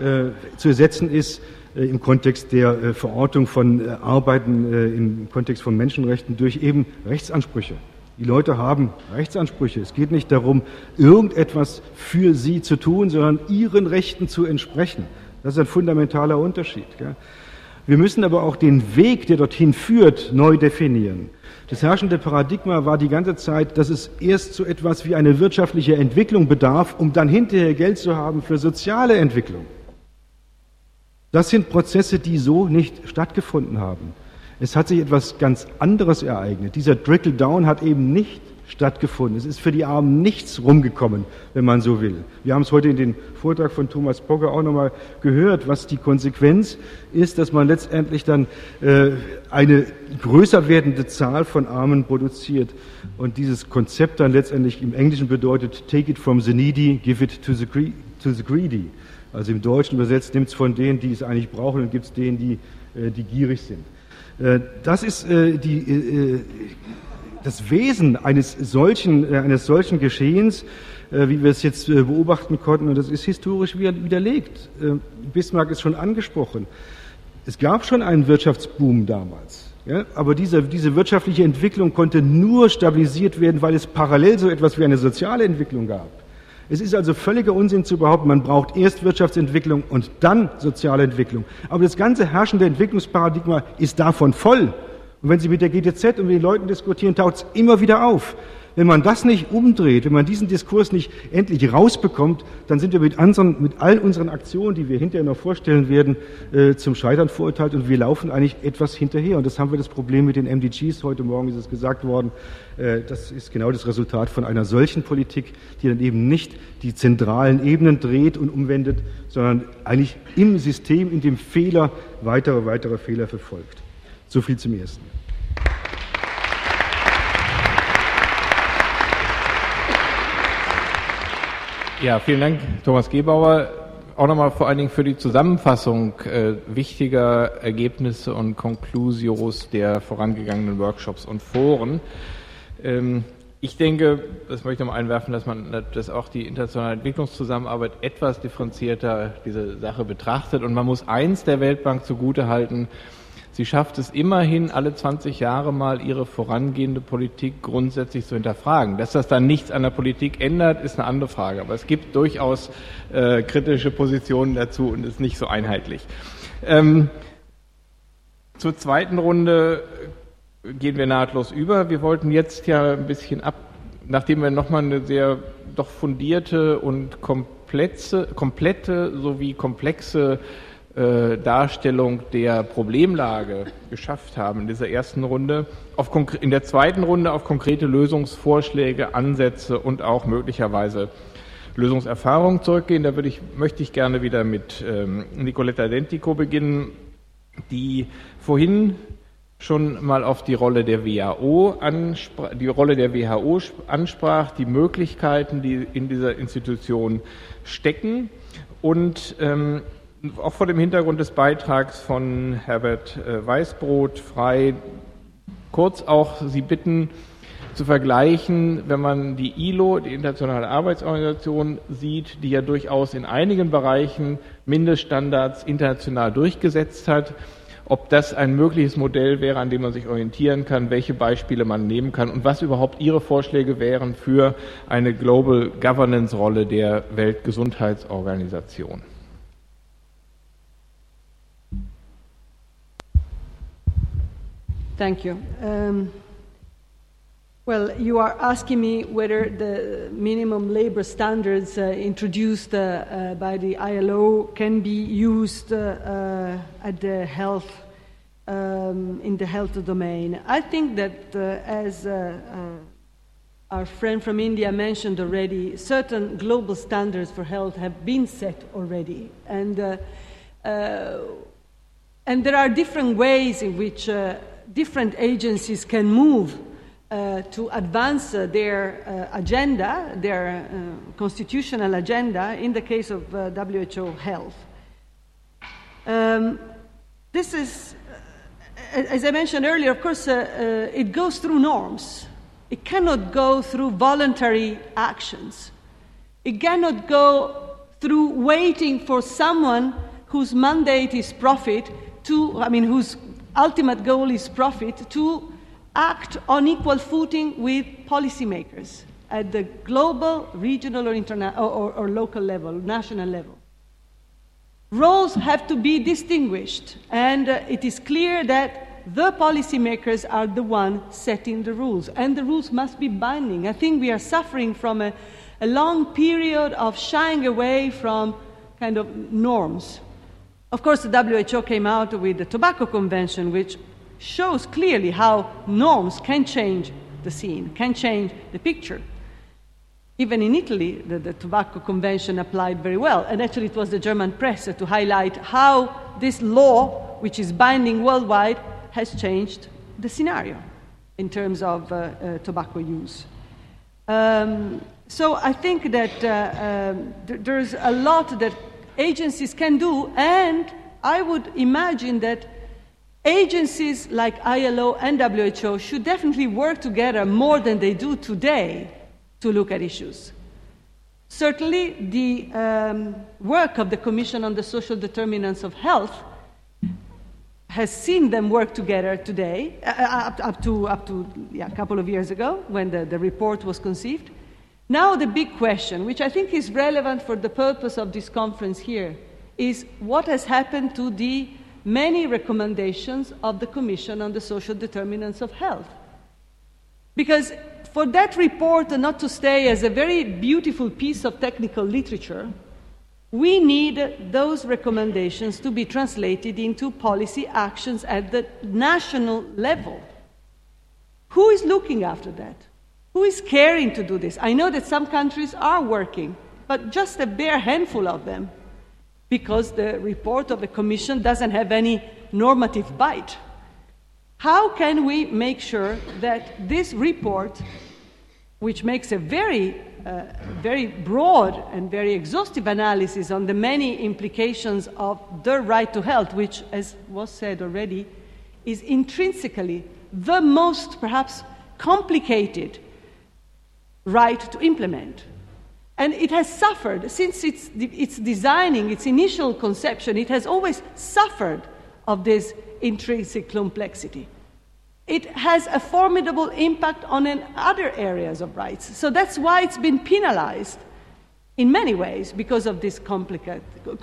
zu ersetzen ist im Kontext der Verortung von Arbeiten, im Kontext von Menschenrechten durch eben Rechtsansprüche. Die Leute haben Rechtsansprüche. Es geht nicht darum, irgendetwas für sie zu tun, sondern ihren Rechten zu entsprechen. Das ist ein fundamentaler Unterschied. Gell? Wir müssen aber auch den Weg, der dorthin führt, neu definieren. Das herrschende Paradigma war die ganze Zeit, dass es erst so etwas wie eine wirtschaftliche Entwicklung bedarf, um dann hinterher Geld zu haben für soziale Entwicklung. Das sind Prozesse, die so nicht stattgefunden haben. Es hat sich etwas ganz anderes ereignet. Dieser Trickle-Down hat eben nicht stattgefunden. Es ist für die Armen nichts rumgekommen, wenn man so will. Wir haben es heute in den Vortrag von Thomas Pogge auch nochmal gehört, was die Konsequenz ist, dass man letztendlich dann eine größer werdende Zahl von Armen produziert. Und dieses Konzept dann letztendlich im Englischen bedeutet, take it from the needy, give it to the greedy. Also im Deutschen übersetzt, nimmt es von denen, die es eigentlich brauchen, und gibt es denen, die gierig sind. Das ist das Wesen eines solchen Geschehens, wie wir es jetzt beobachten konnten, und das ist historisch widerlegt. Bismarck ist schon angesprochen. Es gab schon einen Wirtschaftsboom damals, ja, aber diese wirtschaftliche Entwicklung konnte nur stabilisiert werden, weil es parallel so etwas wie eine soziale Entwicklung gab. Es ist also völliger Unsinn zu behaupten, man braucht erst Wirtschaftsentwicklung und dann soziale Entwicklung. Aber das ganze herrschende Entwicklungsparadigma ist davon voll. Und wenn Sie mit der GTZ und mit den Leuten diskutieren, taucht es immer wieder auf. Wenn man das nicht umdreht, wenn man diesen Diskurs nicht endlich rausbekommt, dann sind wir mit all unseren Aktionen, die wir hinterher noch vorstellen werden, zum Scheitern verurteilt, und wir laufen eigentlich etwas hinterher. Und das haben wir das Problem mit den MDGs. Heute Morgen ist es gesagt worden. Das ist genau das Resultat von einer solchen Politik, die dann eben nicht die zentralen Ebenen dreht und umwendet, sondern eigentlich im System, in dem Fehler, weitere Fehler verfolgt. So viel zum Ersten. Ja, vielen Dank, Thomas Gebauer. Auch nochmal vor allen Dingen für die Zusammenfassung wichtiger Ergebnisse und Conclusios der vorangegangenen Workshops und Foren. Ich denke, das möchte ich noch mal einwerfen, dass auch die internationale Entwicklungszusammenarbeit etwas differenzierter diese Sache betrachtet. Und man muss eins der Weltbank zugutehalten: Sie schafft es immerhin, alle 20 Jahre mal ihre vorangehende Politik grundsätzlich zu hinterfragen. Dass das dann nichts an der Politik ändert, ist eine andere Frage. Aber es gibt durchaus kritische Positionen dazu und ist nicht so einheitlich. Zur zweiten Runde gehen wir nahtlos über. Wir wollten jetzt ja ein bisschen nachdem wir nochmal eine sehr doch fundierte und komplette sowie komplexe Darstellung der Problemlage geschafft haben in dieser ersten Runde, in der zweiten Runde auf konkrete Lösungsvorschläge, Ansätze und auch möglicherweise Lösungserfahrungen zurückgehen. Da möchte ich gerne wieder mit Nicoletta Dentico beginnen, die vorhin schon mal auf die Rolle der WHO ansprach, die Möglichkeiten, die in dieser Institution stecken und auch vor dem Hintergrund des Beitrags von Herbert Weißbrot frei kurz auch Sie bitten zu vergleichen, wenn man die ILO, die Internationale Arbeitsorganisation, sieht, die ja durchaus in einigen Bereichen Mindeststandards international durchgesetzt hat, ob das ein mögliches Modell wäre, an dem man sich orientieren kann, welche Beispiele man nehmen kann und was überhaupt Ihre Vorschläge wären für eine Global Governance Rolle der Weltgesundheitsorganisation. Thank you. Well, you are asking me whether the minimum labor standards introduced by the ILO can be used at the health, in the health domain. I think that, as our friend from India mentioned already, certain global standards for health have been set already, and there are different ways in which different agencies can move to advance their agenda, their constitutional agenda, in the case of WHO Health. This is, as I mentioned earlier, of course, it goes through norms. It cannot go through voluntary actions. It cannot go through waiting for someone whose mandate is profit whose ultimate goal is profit, to act on equal footing with policymakers at the global, regional, or local level, national level. Roles have to be distinguished, and it is clear that the policymakers are the ones setting the rules, and the rules must be binding. I think we are suffering from a long period of shying away from kind of norms. Of course, the WHO came out with the Tobacco Convention, which shows clearly how norms can change the scene, can change the picture. Even in Italy, the Tobacco Convention applied very well, and actually it was the German press to highlight how this law, which is binding worldwide, has changed the scenario in terms of tobacco use. So I think that there's a lot that agencies can do, and I would imagine that agencies like ILO and WHO should definitely work together more than they do today to look at issues. Certainly, the work of the Commission on the Social Determinants of Health has seen them work together today, up to a couple of years ago when the report was conceived. Now the big question, which I think is relevant for the purpose of this conference here, is what has happened to the many recommendations of the Commission on the Social Determinants of Health. Because for that report not to stay as a very beautiful piece of technical literature, we need those recommendations to be translated into policy actions at the national level. Who is looking after that? Who is caring to do this? I know that some countries are working, but just a bare handful of them, because the report of the Commission doesn't have any normative bite. How can we make sure that this report, which makes a very broad and very exhaustive analysis on the many implications of the right to health, which, as was said already, is intrinsically the most perhaps complicated right to implement. And it has suffered, since its designing, its initial conception, it has always suffered of this intrinsic complexity. It has a formidable impact on other areas of rights. So that's why it's been penalized in many ways because of this complicated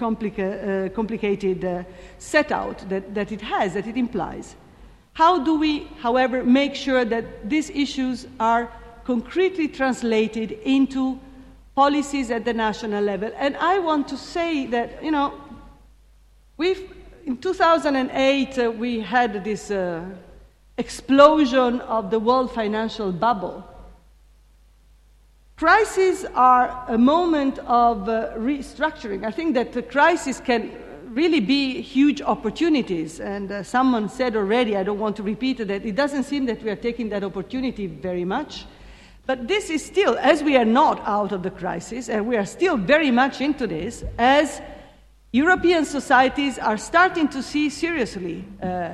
set-out that it has, that it implies. How do we, however, make sure that these issues are concretely translated into policies at the national level? And I want to say that, in 2008, we had this explosion of the world financial bubble. Crises are a moment of restructuring. I think that the crisis can really be huge opportunities. And someone said already, I don't want to repeat it, that it doesn't seem that we are taking that opportunity very much. But this is still, as we are not out of the crisis, and we are still very much into this, as European societies are starting to see seriously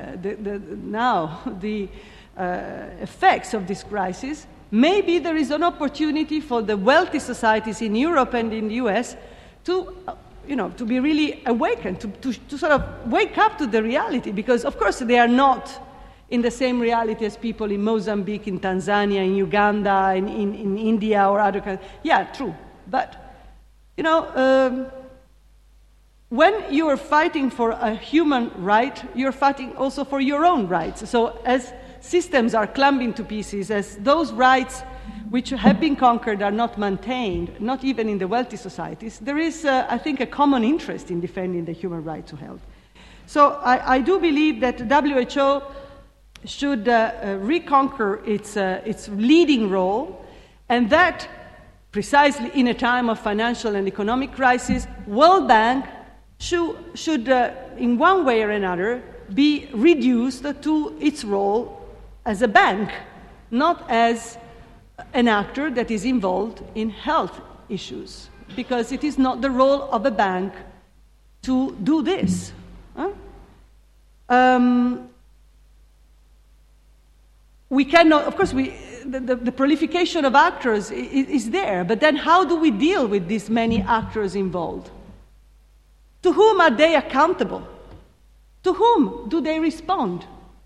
the effects of this crisis, maybe there is an opportunity for the wealthy societies in Europe and in the US to be really awakened, to sort of wake up to the reality, because of course they are not in the same reality as people in Mozambique, in Tanzania, in Uganda, in India or other countries. Yeah, true. But, when you are fighting for a human right, you're fighting also for your own rights. So as systems are clumping to pieces, as those rights which have been conquered are not maintained, not even in the wealthy societies, there is, I think, a common interest in defending the human right to health. So I do believe that WHO should reconquer its leading role, and that precisely in a time of financial and economic crisis, World Bank should in one way or another, be reduced to its role as a bank, not as an actor that is involved in health issues, because it is not the role of a bank to do this. We cannot, of course, the proliferation of actors is there, but then how do we deal with these many actors involved? To whom are they accountable? To whom do they respond?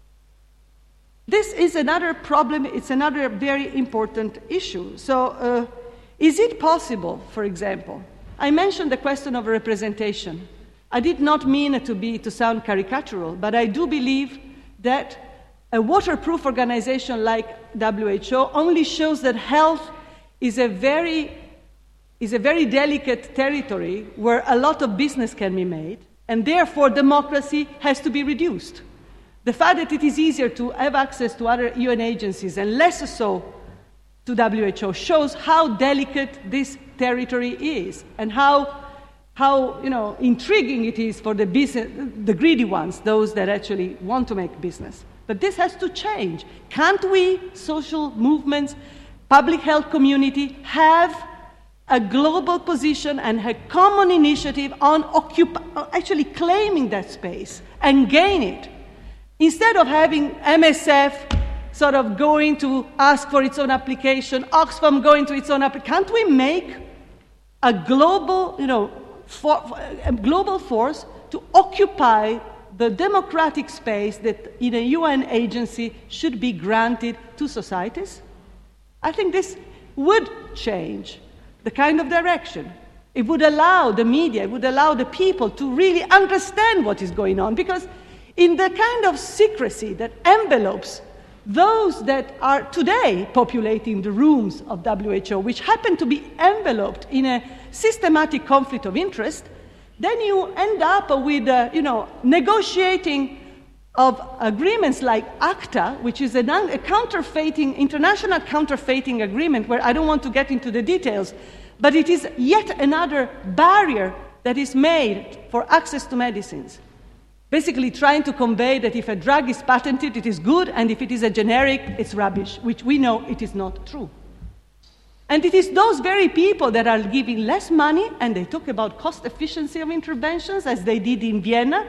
This is another problem, it's another very important issue. So, is it possible, for example, I mentioned the question of representation. I did not mean to sound caricatural, but I do believe that a waterproof organization like WHO only shows that health is a very delicate territory where a lot of business can be made, and therefore democracy has to be reduced. The fact that it is easier to have access to other UN agencies and less so to WHO shows how delicate this territory is, and how intriguing it is for the greedy ones, those that actually want to make business. But this has to change. Can't we, social movements, public health community, have a global position and a common initiative on actually claiming that space and gain it? Instead of having MSF sort of going to ask for its own application, Oxfam going to its own application, can't we make a global, a global force to occupy the democratic space that in a UN agency should be granted to societies? I think this would change the kind of direction. It would allow the media, it would allow the people to really understand what is going on, because in the kind of secrecy that envelopes those that are today populating the rooms of WHO, which happen to be enveloped in a systematic conflict of interest, then you end up with, negotiating of agreements like ACTA, which is a international counterfeiting agreement, where I don't want to get into the details, but it is yet another barrier that is made for access to medicines. Basically trying to convey that if a drug is patented, it is good, and if it is a generic, it's rubbish, which we know it is not true. And it is those very people that are giving less money, and they talk about cost efficiency of interventions, as they did in Vienna,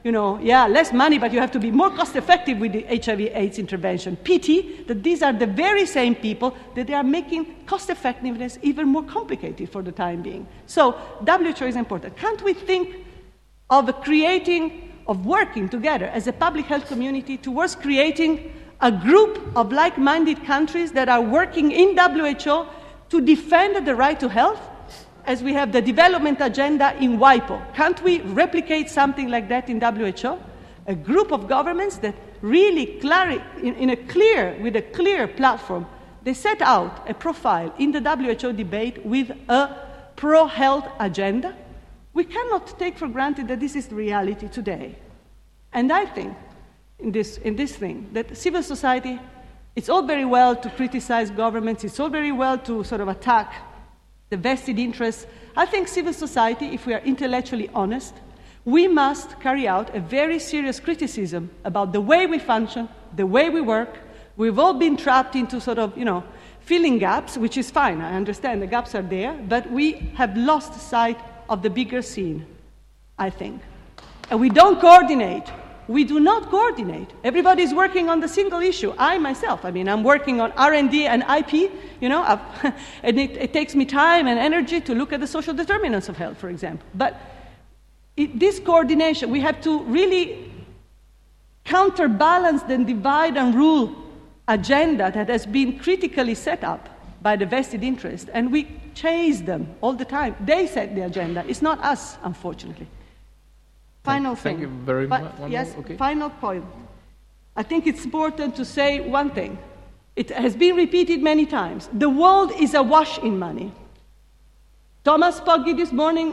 less money, but you have to be more cost effective with the HIV/AIDS intervention. Pity that these are the very same people that they are making cost effectiveness even more complicated for the time being. So WHO is important. Can't we think of working together as a public health community towards creating a group of like-minded countries that are working in WHO to defend the right to health, as we have the development agenda in WIPO? Can't we replicate something like that in WHO? A group of governments that really, with a clear platform, they set out a profile in the WHO debate with a pro-health agenda. We cannot take for granted that this is the reality today. And I think in this thing that civil society, it's all very well to criticize governments, it's all very well to sort of attack the vested interests. I think civil society, if we are intellectually honest, we must carry out a very serious criticism about the way we function, the way we work. We've all been trapped into sort of, filling gaps, which is fine. I understand the gaps are there, but we have lost sight of the bigger scene, I think. And we don't coordinate. We do not coordinate. Everybody is working on the single issue. I'm working on R&D and IP, and it takes me time and energy to look at the social determinants of health, for example. But this coordination, we have to really counterbalance the divide and rule agenda that has been critically set up by the vested interest, and we chase them all the time. They set the agenda. It's not us, unfortunately. Thank you very much. Final point. I think it's important to say one thing. It has been repeated many times. The world is awash in money. Thomas Pogge this morning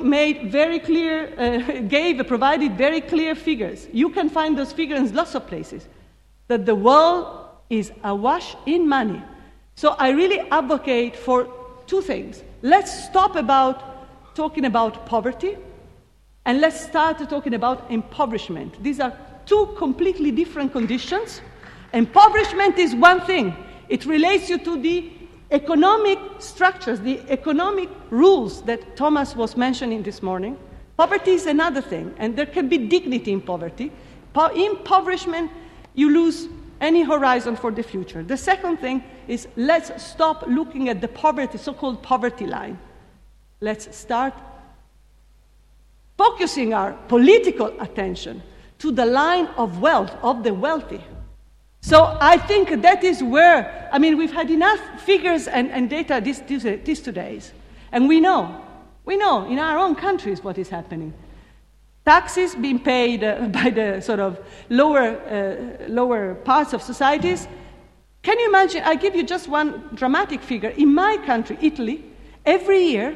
provided very clear figures. You can find those figures in lots of places. That the world is awash in money. So I really advocate for two things. Let's stop talking about poverty, and let's start talking about impoverishment. These are two completely different conditions. Impoverishment is one thing. It relates you to the economic structures, the economic rules that Thomas was mentioning this morning. Poverty is another thing, and there can be dignity in poverty. Impoverishment, you lose any horizon for the future. The second thing is let's stop looking at the poverty, so-called poverty line. Let's start focusing our political attention to the line of wealth, of the wealthy. So I think that is where, we've had enough figures and data these 2 days. And we know in our own countries what is happening. Taxes being paid by the sort of lower parts of societies. Can you imagine, I give you just one dramatic figure. In my country, Italy, every year,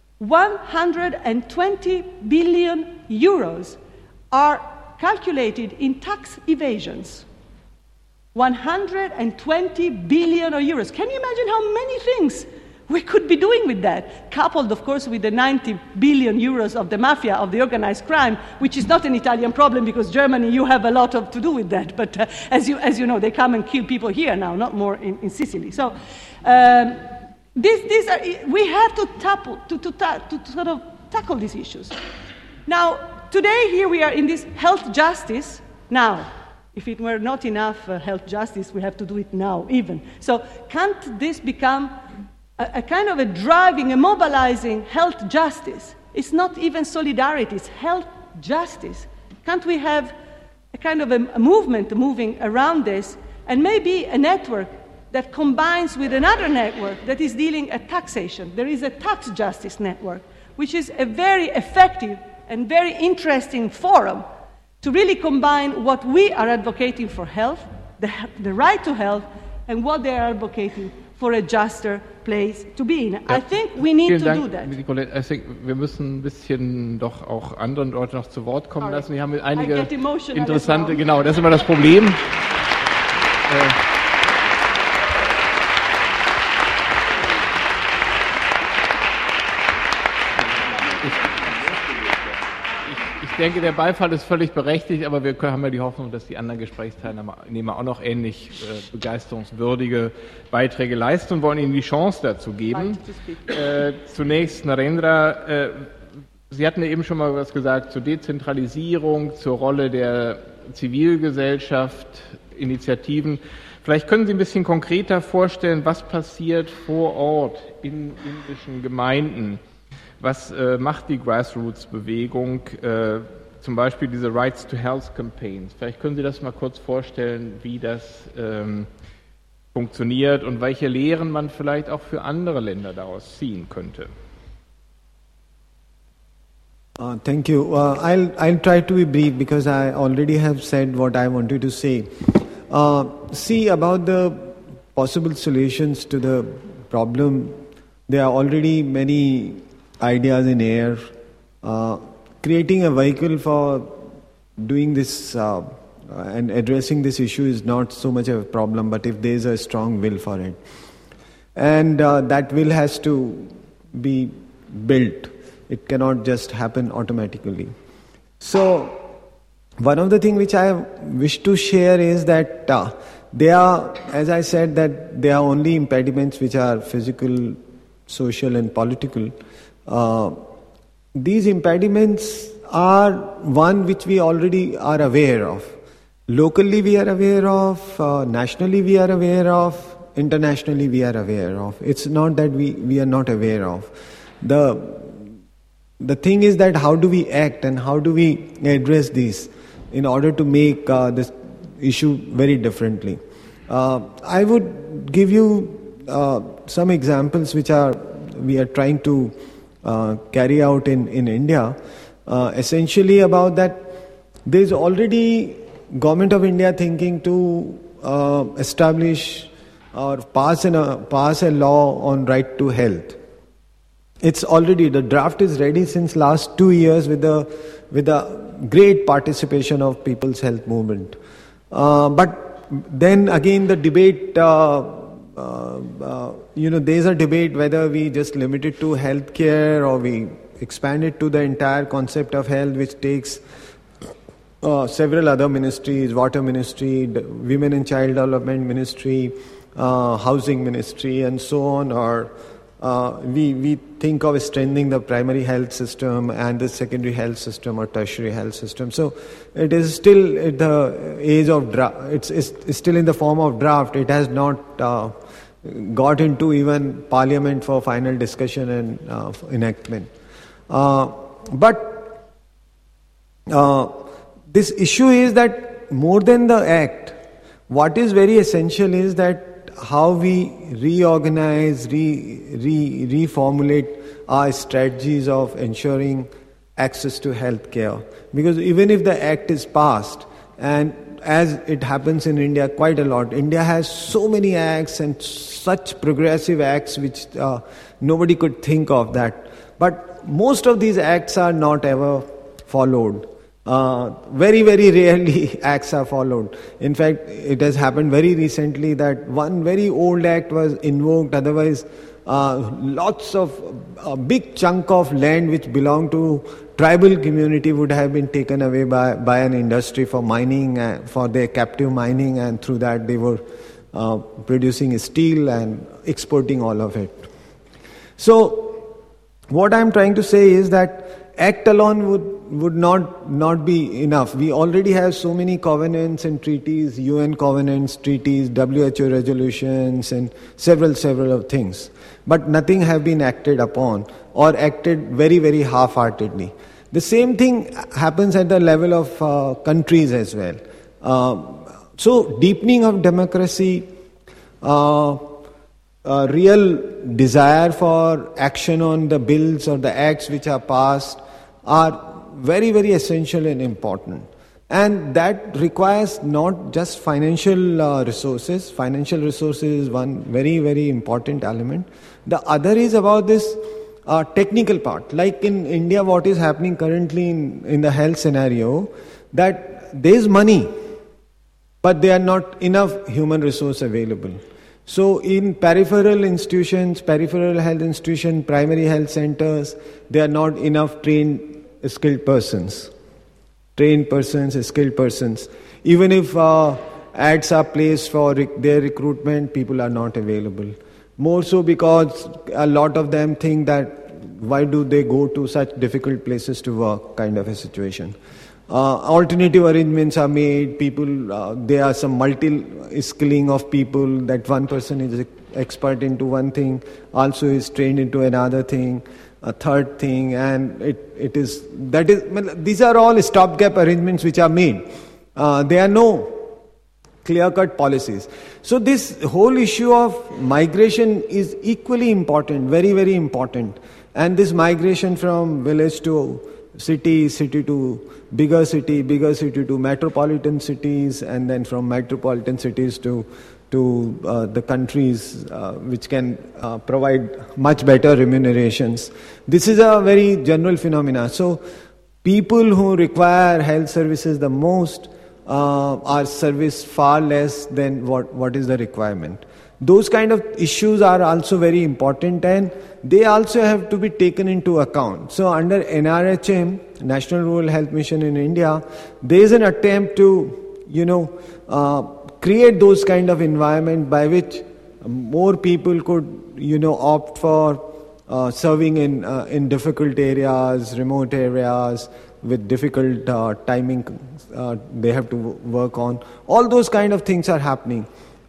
120 billion euros are calculated in tax evasions. 120 billion euros. Can you imagine how many things we could be doing with that? Coupled, of course, with the 90 billion euros of the mafia, of the organized crime, which is not an Italian problem because Germany, you have a lot to do with that. But as you know, they come and kill people here now, not more in Sicily. So these are, we have to sort of tackle these issues. Now, today here we are in this health justice now. If it were not enough health justice, we have to do it now even. So can't this become a kind of a driving, a mobilizing health justice? It's not even solidarity, it's health justice. Can't we have a kind of a movement moving around this, and maybe a network that combines with another network that is dealing at taxation? There is a tax justice network, which is a very effective and very interesting forum to really combine what we are advocating for health, the right to health, and what they are advocating for a juster place to be in. Ja. I think we need to do that. Nicolette, I think wir müssen ein bisschen doch auch andere Leute noch zu Wort kommen lassen. Wir haben einige interessante, genau, das ist immer das Problem. Ich denke, der Beifall ist völlig berechtigt, aber wir haben ja die Hoffnung, dass die anderen Gesprächsteilnehmer auch noch ähnlich begeisterungswürdige Beiträge leisten und wollen Ihnen die Chance dazu geben. Zunächst Narendra, Sie hatten ja eben schon mal was gesagt zur Dezentralisierung, zur Rolle der Zivilgesellschaft, Initiativen. Vielleicht können Sie ein bisschen konkreter vorstellen, was passiert vor Ort in indischen Gemeinden? Was macht die Grassroots-Bewegung? Zum Beispiel diese Rights to Health Campaigns. Vielleicht können Sie das mal kurz vorstellen, wie das funktioniert und welche Lehren man vielleicht auch für andere Länder daraus ziehen könnte. Thank you. I'll try to be brief because I already have said what I wanted to say. See, about the possible solutions to the problem, there are already many ideas in air. Creating a vehicle for doing this and addressing this issue is not so much of a problem, but if there is a strong will for it. And that will has to be built. It cannot just happen automatically. So, one of the things which I wish to share is that there are, as I said, that there are only impediments which are physical, social and political. These impediments are one which we already are aware of. Locally we are aware of, nationally we are aware of, internationally we are aware of. It's not that we are not aware of. The thing is that how do we act and how do we address these in order to make this issue very differently. I would give you some examples which we are trying to carry out in India. Essentially about that, there is already Government of India thinking to establish or pass a law on right to health. It's already, the draft is ready since last 2 years with the great participation of People's Health Movement. But then again the debate, there's a debate whether we just limit it to healthcare or we expand it to the entire concept of health, which takes several other ministries, water ministry, women and child development ministry, housing ministry and so on, or we think of strengthening the primary health system and the secondary health system or tertiary health system. So it is still at the age of draft. It's still in the form of draft. It has not got into even Parliament for final discussion and enactment. But this issue is that more than the act, what is very essential is that how we reorganize, reformulate our strategies of ensuring access to health care. Because even if the act is passed, and as it happens in India quite a lot, India has so many acts and such progressive acts which nobody could think of that. But most of these acts are not ever followed. Very, very rarely acts are followed. In fact, it has happened very recently that one very old act was invoked, otherwise lots of a big chunk of land which belonged to tribal community would have been taken away by an industry for mining, for their captive mining, and through that they were producing steel and exporting all of it. So what I'm trying to say is that act alone would not be enough. We already have so many covenants and treaties, UN covenants, treaties, WHO resolutions, and several of things. But nothing have been acted upon or acted very, very half-heartedly. The same thing happens at the level of countries as well. So deepening of democracy, real desire for action on the bills or the acts which are passed are very, very essential and important. And that requires not just financial resources. Financial resources is one very, very important element. The other is about this technical part. Like in India, what is happening currently in the health scenario, that there is money, but there are not enough human resource available. So in peripheral institutions, peripheral health institutions, primary health centers, there are not enough trained skilled persons. Skilled persons. Even if ads are placed for their recruitment, people are not available. More so because a lot of them think that why do they go to such difficult places to work, kind of a situation. Alternative arrangements are made. People, there are some multi-skilling of people, that one person is expert into one thing, also is trained into another thing, a third thing, and these are all stopgap arrangements which are made. There are no clear-cut policies. So this whole issue of migration is equally important, very, very important. And this migration from village to city, city to bigger city to metropolitan cities, and then from metropolitan cities to the countries which can provide much better remunerations. This is a very general phenomena. So people who require health services the most are serviced far less than what is the requirement. Those kind of issues are also very important, and they also have to be taken into account. So under NRHM, National Rural Health Mission in India, there is an attempt to, create those kind of environment by which more people could, opt for serving in difficult areas, remote areas, with difficult timing they have to work on. All those kind of things are happening.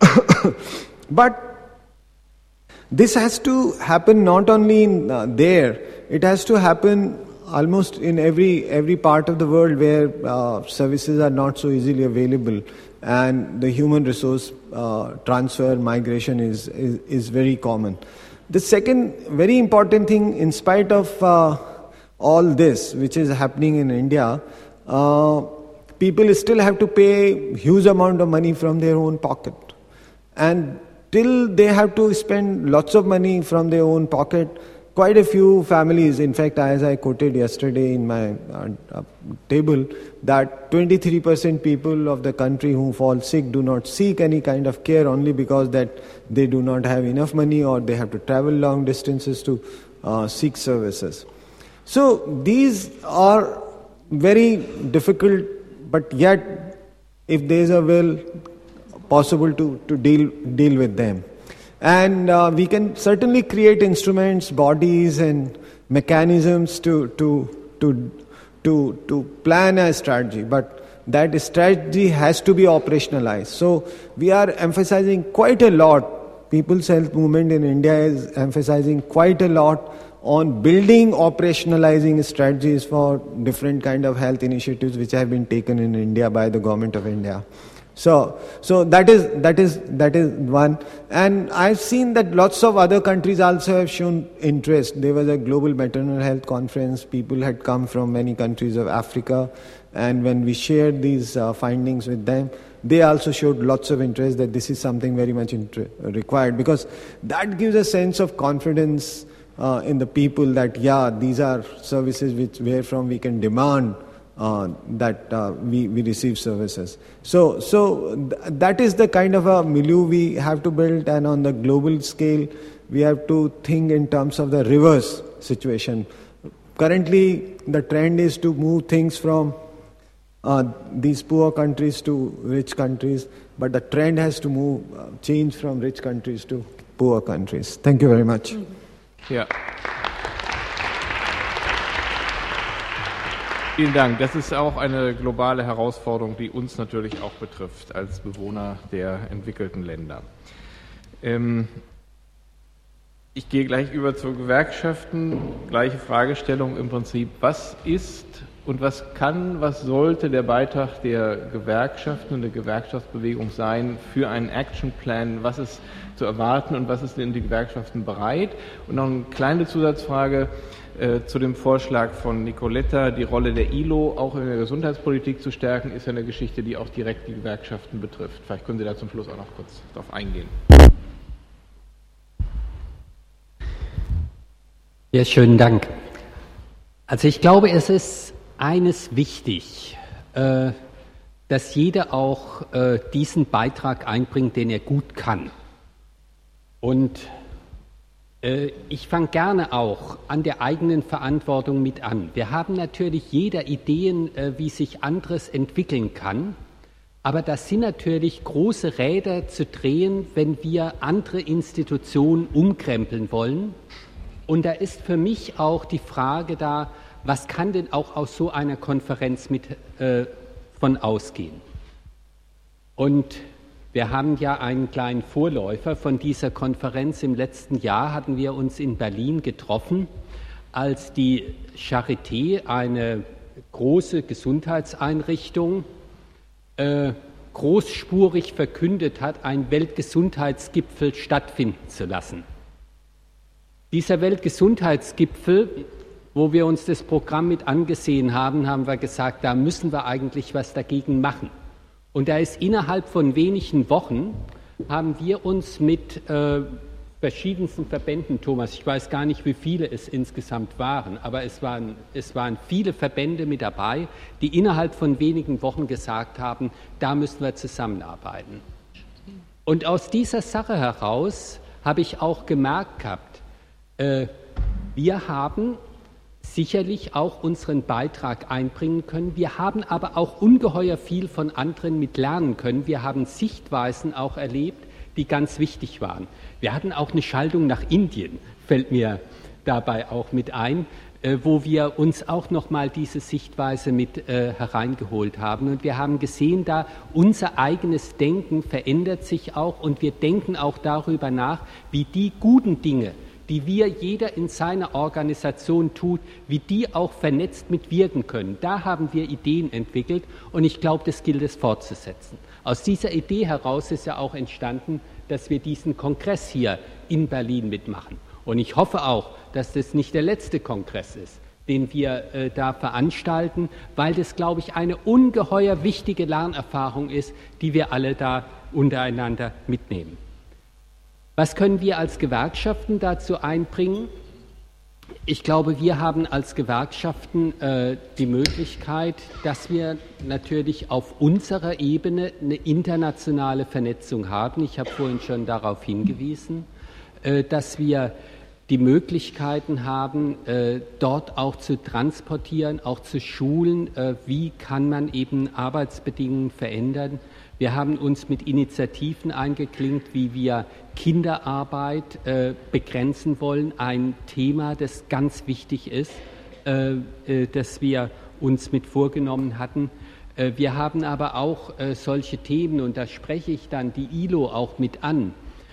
But this has to happen not only in there, it has to happen almost in every part of the world where services are not so easily available, and the human resource transfer, migration is very common. The second very important thing, in spite of all this which is happening in India, people still have to pay huge amount of money from their own pocket, and till they have to spend lots of money from their own pocket. Quite a few families, in fact, as I quoted yesterday in my table, that 23% people of the country who fall sick do not seek any kind of care only because that they do not have enough money, or they have to travel long distances to seek services. So these are very difficult, but yet if there is a will, possible to deal with them. And we can certainly create instruments, bodies and mechanisms to plan a strategy, but that strategy has to be operationalized. So we are emphasizing quite a lot, People's Health Movement in India is emphasizing quite a lot on building, operationalizing strategies for different kind of health initiatives which have been taken in India by the Government of India. So that is one, and I've seen that lots of other countries also have shown interest. There was a global maternal health conference. People had come from many countries of Africa, and when we shared these findings with them, they also showed lots of interest that this is something very much required, because that gives a sense of confidence in the people that these are services wherefrom we can demand that we receive services. So that is the kind of a milieu we have to build, and on the global scale we have to think in terms of the reverse situation. Currently the trend is to move things from these poor countries to rich countries, but the trend has to change from rich countries to poor countries. Thank you very much. Ja. Vielen Dank. Das ist auch eine globale Herausforderung, die uns natürlich auch betrifft als Bewohner der entwickelten Länder. Ich gehe gleich über zu Gewerkschaften. Gleiche Fragestellung im Prinzip. Was ist und was kann, was sollte der Beitrag der Gewerkschaften und der Gewerkschaftsbewegung sein für einen Actionplan? Was ist zu erwarten und was ist denn die Gewerkschaften bereit? Und noch eine kleine Zusatzfrage zu dem Vorschlag von Nicoletta, die Rolle der ILO auch in der Gesundheitspolitik zu stärken, ist ja eine Geschichte, die auch direkt die Gewerkschaften betrifft. Vielleicht können Sie da zum Schluss auch noch kurz darauf eingehen. Ja, schönen Dank. Also ich glaube, es ist eines wichtig, dass jeder auch diesen Beitrag einbringt, den er gut kann. Und ich fange gerne auch an der eigenen Verantwortung mit an. Wir haben natürlich jeder Ideen, wie sich anderes entwickeln kann, aber das sind natürlich große Räder zu drehen, wenn wir andere Institutionen umkrempeln wollen. Und da ist für mich auch die Frage da, was kann denn auch aus so einer Konferenz von ausgehen? Und wir haben ja einen kleinen Vorläufer von dieser Konferenz. Im letzten Jahr hatten wir uns in Berlin getroffen, als die Charité, eine große Gesundheitseinrichtung, großspurig verkündet hat, einen Weltgesundheitsgipfel stattfinden zu lassen. Dieser Weltgesundheitsgipfel, wo wir uns das Programm mit angesehen haben, haben wir gesagt, da müssen wir eigentlich was dagegen machen. Und da ist innerhalb von wenigen Wochen, haben wir uns mit verschiedensten Verbänden, Thomas, ich weiß gar nicht, wie viele es insgesamt waren, aber es waren viele Verbände mit dabei, die innerhalb von wenigen Wochen gesagt haben, da müssen wir zusammenarbeiten. Und aus dieser Sache heraus habe ich auch gemerkt gehabt, wir haben sicherlich auch unseren Beitrag einbringen können. Wir haben aber auch ungeheuer viel von anderen mit lernen können. Wir haben Sichtweisen auch erlebt, die ganz wichtig waren. Wir hatten auch eine Schaltung nach Indien, fällt mir dabei auch mit ein, wo wir uns auch nochmal diese Sichtweise mit hereingeholt haben. Und wir haben gesehen, da unser eigenes Denken verändert sich auch und wir denken auch darüber nach, wie die guten Dinge, die jeder in seiner Organisation tut, wie die auch vernetzt mitwirken können. Da haben wir Ideen entwickelt und ich glaube, das gilt es fortzusetzen. Aus dieser Idee heraus ist ja auch entstanden, dass wir diesen Kongress hier in Berlin mitmachen. Und ich hoffe auch, dass das nicht der letzte Kongress ist, den wir da veranstalten, weil das, glaube ich, eine ungeheuer wichtige Lernerfahrung ist, die wir alle da untereinander mitnehmen. Was können wir als Gewerkschaften dazu einbringen? Ich glaube, wir haben als Gewerkschaften die Möglichkeit, dass wir natürlich auf unserer Ebene eine internationale Vernetzung haben. Ich habe vorhin schon darauf hingewiesen, dass wir die Möglichkeiten haben, dort auch zu transportieren, auch zu schulen, wie kann man eben Arbeitsbedingungen verändern. Wir haben uns mit Initiativen eingeklinkt, wie wir Kinderarbeit begrenzen wollen, ein Thema, das ganz wichtig ist, das wir uns mit vorgenommen hatten. Wir haben aber auch solche Themen, und da spreche ich dann die ILO auch mit an,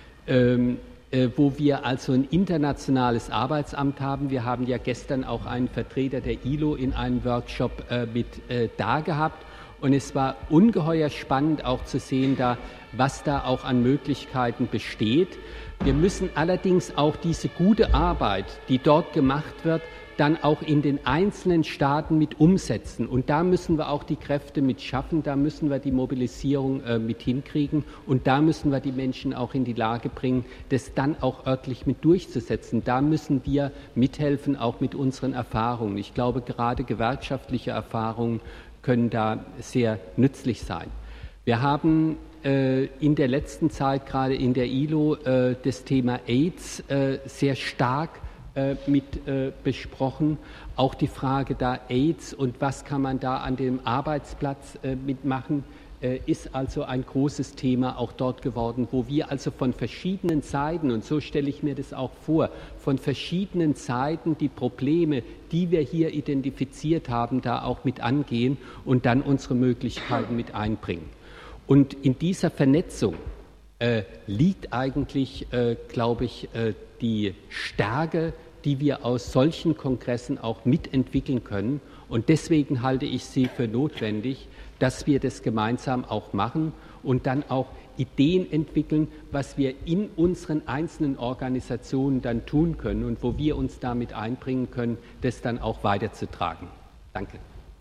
wo wir also ein internationales Arbeitsamt haben. Wir haben ja gestern auch einen Vertreter der ILO in einem Workshop mit da gehabt. Und es war ungeheuer spannend auch zu sehen, was da auch an Möglichkeiten besteht. Wir müssen allerdings auch diese gute Arbeit, die dort gemacht wird, dann auch in den einzelnen Staaten mit umsetzen. Und da müssen wir auch die Kräfte mit schaffen, da müssen wir die Mobilisierung mit hinkriegen und da müssen wir die Menschen auch in die Lage bringen, das dann auch örtlich mit durchzusetzen. Da müssen wir mithelfen, auch mit unseren Erfahrungen. Ich glaube, gerade gewerkschaftliche Erfahrungen können da sehr nützlich sein. Wir haben in der letzten Zeit gerade in der ILO das Thema AIDS sehr stark mit besprochen. Auch die Frage da AIDS und was kann man da an dem Arbeitsplatz mitmachen, ist also ein großes Thema auch dort geworden, wo wir also von verschiedenen Seiten, und so stelle ich mir das auch vor, von verschiedenen Seiten die Probleme, die wir hier identifiziert haben, da auch mit angehen und dann unsere Möglichkeiten mit einbringen. Und in dieser Vernetzung liegt eigentlich, glaube ich, die Stärke, die wir aus solchen Kongressen auch mitentwickeln können. Und deswegen halte ich sie für notwendig, dass wir das gemeinsam auch machen und dann auch Ideen entwickeln, was wir in unseren einzelnen Organisationen dann tun können und wo wir uns damit einbringen können, das dann auch weiterzutragen. Danke.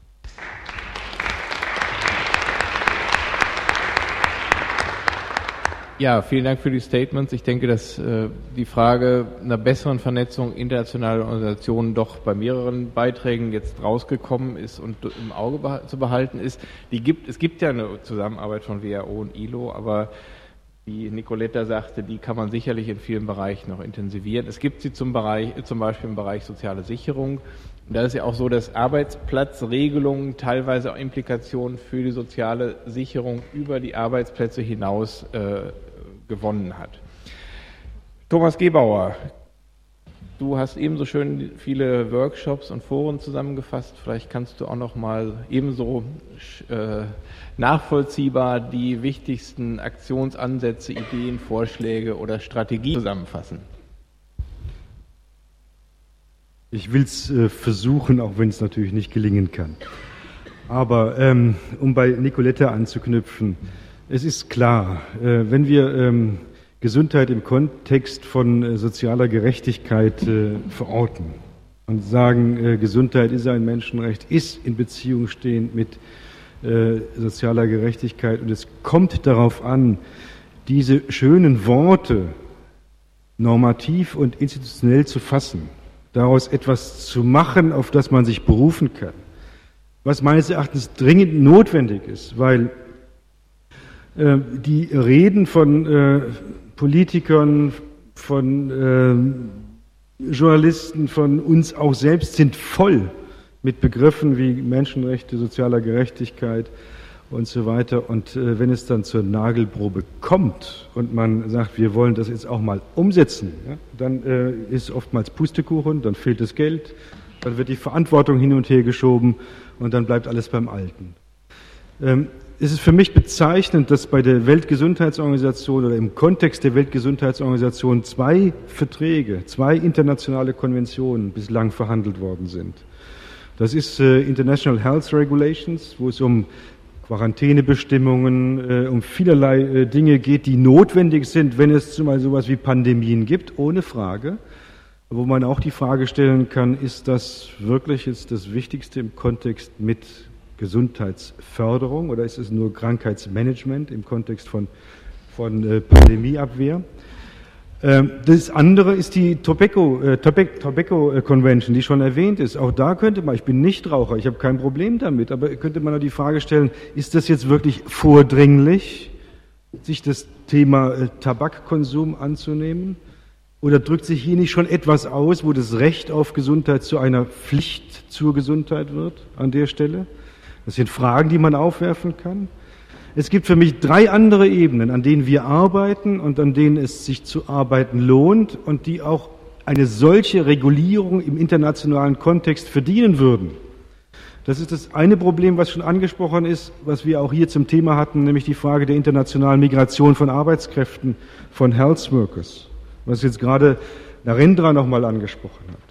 Ja, vielen Dank für die Statements. Ich denke, dass die Frage einer besseren Vernetzung internationaler Organisationen doch bei mehreren Beiträgen jetzt rausgekommen ist und im Auge zu behalten ist. Es gibt ja eine Zusammenarbeit von WHO und ILO, aber wie Nicoletta sagte, die kann man sicherlich in vielen Bereichen noch intensivieren. Es gibt sie zum Beispiel im Bereich soziale Sicherung. Und da ist ja auch so, dass Arbeitsplatzregelungen teilweise auch Implikationen für die soziale Sicherung über die Arbeitsplätze hinaus gewonnen hat. Thomas Gebauer, du hast ebenso schön viele Workshops und Foren zusammengefasst. Vielleicht kannst du auch noch mal ebenso nachvollziehbar die wichtigsten Aktionsansätze, Ideen, Vorschläge oder Strategien zusammenfassen. Ich will es versuchen, auch wenn es natürlich nicht gelingen kann. Aber um bei Nicoletta anzuknüpfen, es ist klar, wenn wir Gesundheit im Kontext von sozialer Gerechtigkeit verorten und sagen, Gesundheit ist ein Menschenrecht, ist in Beziehung stehend mit sozialer Gerechtigkeit und es kommt darauf an, diese schönen Worte normativ und institutionell zu fassen, daraus etwas zu machen, auf das man sich berufen kann, was meines Erachtens dringend notwendig ist, weil die Reden von Politikern, von Journalisten, von uns auch selbst sind voll mit Begriffen wie Menschenrechte, sozialer Gerechtigkeit und so weiter. Und wenn es dann zur Nagelprobe kommt und man sagt, wir wollen das jetzt auch mal umsetzen, ja, dann ist oftmals Pustekuchen, dann fehlt das Geld, dann wird die Verantwortung hin und her geschoben und dann bleibt alles beim Alten. Es ist für mich bezeichnend, dass bei der Weltgesundheitsorganisation oder im Kontext der Weltgesundheitsorganisation 2 Verträge, 2 internationale Konventionen bislang verhandelt worden sind. Das ist International Health Regulations, wo es um Quarantänebestimmungen, um vielerlei Dinge geht, die notwendig sind, wenn es zum Beispiel sowas wie Pandemien gibt, ohne Frage. Wo man auch die Frage stellen kann, ist das wirklich jetzt das Wichtigste im Kontext mit Gesundheitsförderung oder ist es nur Krankheitsmanagement im Kontext von Pandemieabwehr? Das andere ist die Tobacco Convention, die schon erwähnt ist. Auch da könnte man, ich bin Nichtraucher, ich habe kein Problem damit, aber könnte man auch die Frage stellen, ist das jetzt wirklich vordringlich, sich das Thema Tabakkonsum anzunehmen? Oder drückt sich hier nicht schon etwas aus, wo das Recht auf Gesundheit zu einer Pflicht zur Gesundheit wird an der Stelle? Das sind Fragen, die man aufwerfen kann. Es gibt für mich 3 andere Ebenen, an denen wir arbeiten und an denen es sich zu arbeiten lohnt und die auch eine solche Regulierung im internationalen Kontext verdienen würden. Das ist das eine Problem, was schon angesprochen ist, was wir auch hier zum Thema hatten, nämlich die Frage der internationalen Migration von Arbeitskräften, von Health Workers, was jetzt gerade Narendra nochmal angesprochen hat.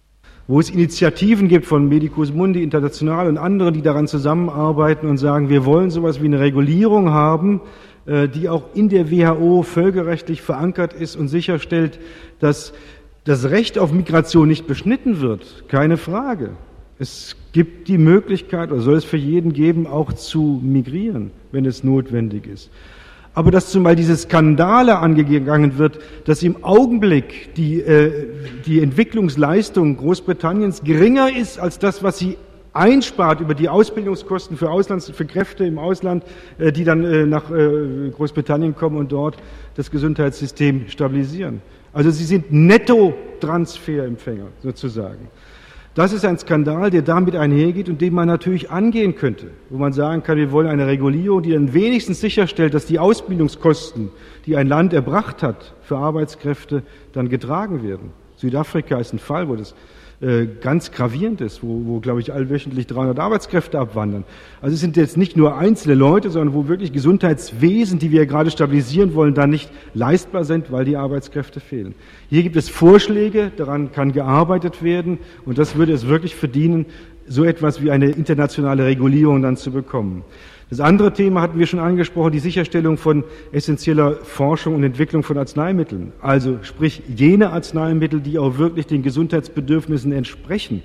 Wo es Initiativen gibt von Medicus Mundi International und anderen, die daran zusammenarbeiten und sagen, wir wollen sowas wie eine Regulierung haben, die auch in der WHO völkerrechtlich verankert ist und sicherstellt, dass das Recht auf Migration nicht beschnitten wird. Keine Frage. Es gibt die Möglichkeit, oder soll es für jeden geben, auch zu migrieren, wenn es notwendig ist. Aber dass zumal diese Skandale angegangen wird, dass im Augenblick die Entwicklungsleistung Großbritanniens geringer ist als das, was sie einspart über die Ausbildungskosten für Kräfte im Ausland, die dann nach Großbritannien kommen und dort das Gesundheitssystem stabilisieren. Also sie sind Nettotransferempfänger sozusagen. Das ist ein Skandal, der damit einhergeht und den man natürlich angehen könnte, wo man sagen kann, wir wollen eine Regulierung, die dann wenigstens sicherstellt, dass die Ausbildungskosten, die ein Land erbracht hat für Arbeitskräfte, dann getragen werden. Südafrika ist ein Fall, wo das ganz gravierend ist, wo glaube ich, allwöchentlich 300 Arbeitskräfte abwandern. Also es sind jetzt nicht nur einzelne Leute, sondern wo wirklich Gesundheitswesen, die wir ja gerade stabilisieren wollen, dann nicht leistbar sind, weil die Arbeitskräfte fehlen. Hier gibt es Vorschläge, daran kann gearbeitet werden und das würde es wirklich verdienen, so etwas wie eine internationale Regulierung dann zu bekommen. Das andere Thema hatten wir schon angesprochen, die Sicherstellung von essentieller Forschung und Entwicklung von Arzneimitteln. Also sprich jene Arzneimittel, die auch wirklich den Gesundheitsbedürfnissen entsprechen.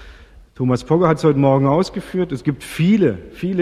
Thomas Pogge hat es heute Morgen ausgeführt. Es gibt viele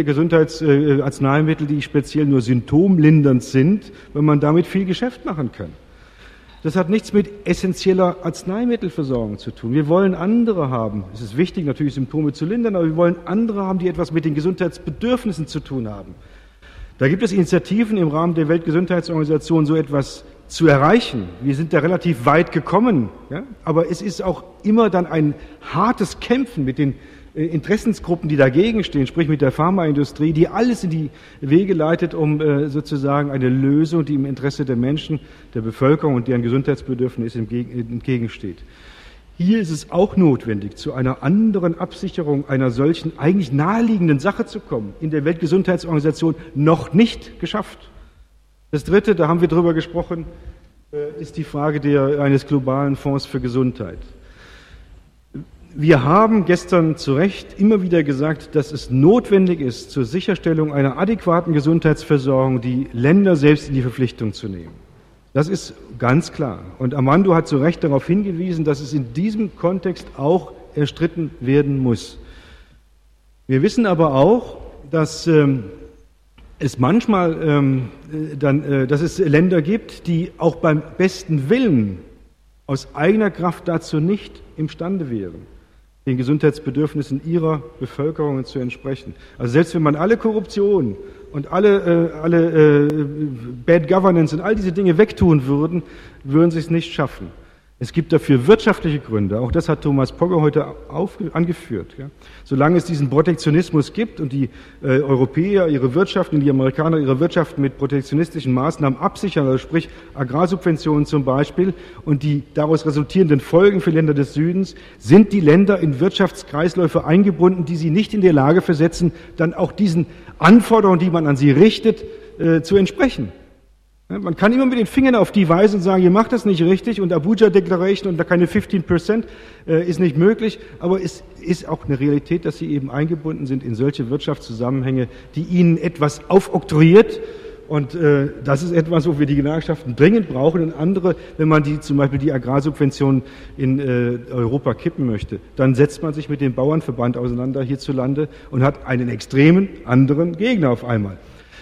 Gesundheitsarzneimittel, die speziell nur symptomlindernd sind, weil man damit viel Geschäft machen kann. Das hat nichts mit essentieller Arzneimittelversorgung zu tun. Wir wollen andere haben. Es ist wichtig, natürlich Symptome zu lindern, aber wir wollen andere haben, die etwas mit den Gesundheitsbedürfnissen zu tun haben. Da gibt es Initiativen im Rahmen der Weltgesundheitsorganisation, so etwas zu erreichen. Wir sind da relativ weit gekommen, ja? Aber es ist auch immer dann ein hartes Kämpfen mit den Interessensgruppen, die dagegen stehen, sprich mit der Pharmaindustrie, die alles in die Wege leitet, um sozusagen eine Lösung, die im Interesse der Menschen, der Bevölkerung und deren Gesundheitsbedürfnisse entgegensteht. Hier ist es auch notwendig, zu einer anderen Absicherung einer solchen eigentlich naheliegenden Sache zu kommen. In der Weltgesundheitsorganisation noch nicht geschafft. Das Dritte, da haben wir drüber gesprochen, ist die Frage eines globalen Fonds für Gesundheit. Wir haben gestern zu Recht immer wieder gesagt, dass es notwendig ist, zur Sicherstellung einer adäquaten Gesundheitsversorgung die Länder selbst in die Verpflichtung zu nehmen. Das ist ganz klar. Und Armando hat zu Recht darauf hingewiesen, dass es in diesem Kontext auch erstritten werden muss. Wir wissen aber auch, dass es manchmal dass es Länder gibt, die auch beim besten Willen aus eigener Kraft dazu nicht imstande wären, den Gesundheitsbedürfnissen ihrer Bevölkerung zu entsprechen. Also selbst wenn man alle Korruption und alle Bad Governance und all diese Dinge wegtun würden, würden sie es nicht schaffen. Es gibt dafür wirtschaftliche Gründe, auch das hat Thomas Pogge heute angeführt. Ja. Solange es diesen Protektionismus gibt und die Europäer ihre Wirtschaften, die Amerikaner ihre Wirtschaften mit protektionistischen Maßnahmen absichern, also sprich Agrarsubventionen zum Beispiel und die daraus resultierenden Folgen für Länder des Südens, sind die Länder in Wirtschaftskreisläufe eingebunden, die sie nicht in der Lage versetzen, dann auch diesen Anforderungen, die man an sie richtet, zu entsprechen. Man kann immer mit den Fingern auf die weisen und sagen, ihr macht das nicht richtig und Abuja Declaration und da keine 15% ist nicht möglich, aber es ist auch eine Realität, dass sie eben eingebunden sind in solche Wirtschaftszusammenhänge, die ihnen etwas aufoktroyiert und das ist etwas, wo wir die Gewerkschaften dringend brauchen und andere, wenn man zum Beispiel die Agrarsubventionen in Europa kippen möchte, dann setzt man sich mit dem Bauernverband auseinander hierzulande und hat einen extremen anderen Gegner auf einmal.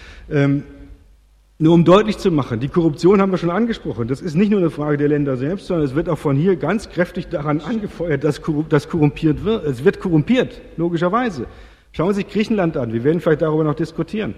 Nur um deutlich zu machen, die Korruption haben wir schon angesprochen. Das ist nicht nur eine Frage der Länder selbst, sondern es wird auch von hier ganz kräftig daran angefeuert, dass korrumpiert wird. Es wird korrumpiert, logischerweise. Schauen Sie sich Griechenland an. Wir werden vielleicht darüber noch diskutieren.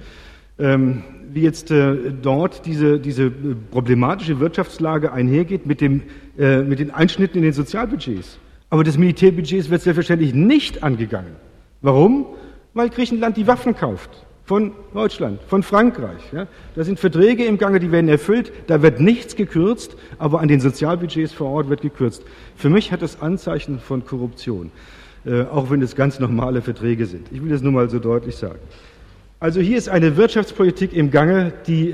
Wie jetzt dort diese problematische Wirtschaftslage einhergeht mit den Einschnitten in den Sozialbudgets. Aber das Militärbudget wird selbstverständlich nicht angegangen. Warum? Weil Griechenland die Waffen kauft. Von Deutschland, von Frankreich. Ja. Da sind Verträge im Gange, die werden erfüllt, da wird nichts gekürzt, aber an den Sozialbudgets vor Ort wird gekürzt. Für mich hat das Anzeichen von Korruption, auch wenn es ganz normale Verträge sind. Ich will das nur mal so deutlich sagen. Also hier ist eine Wirtschaftspolitik im Gange, die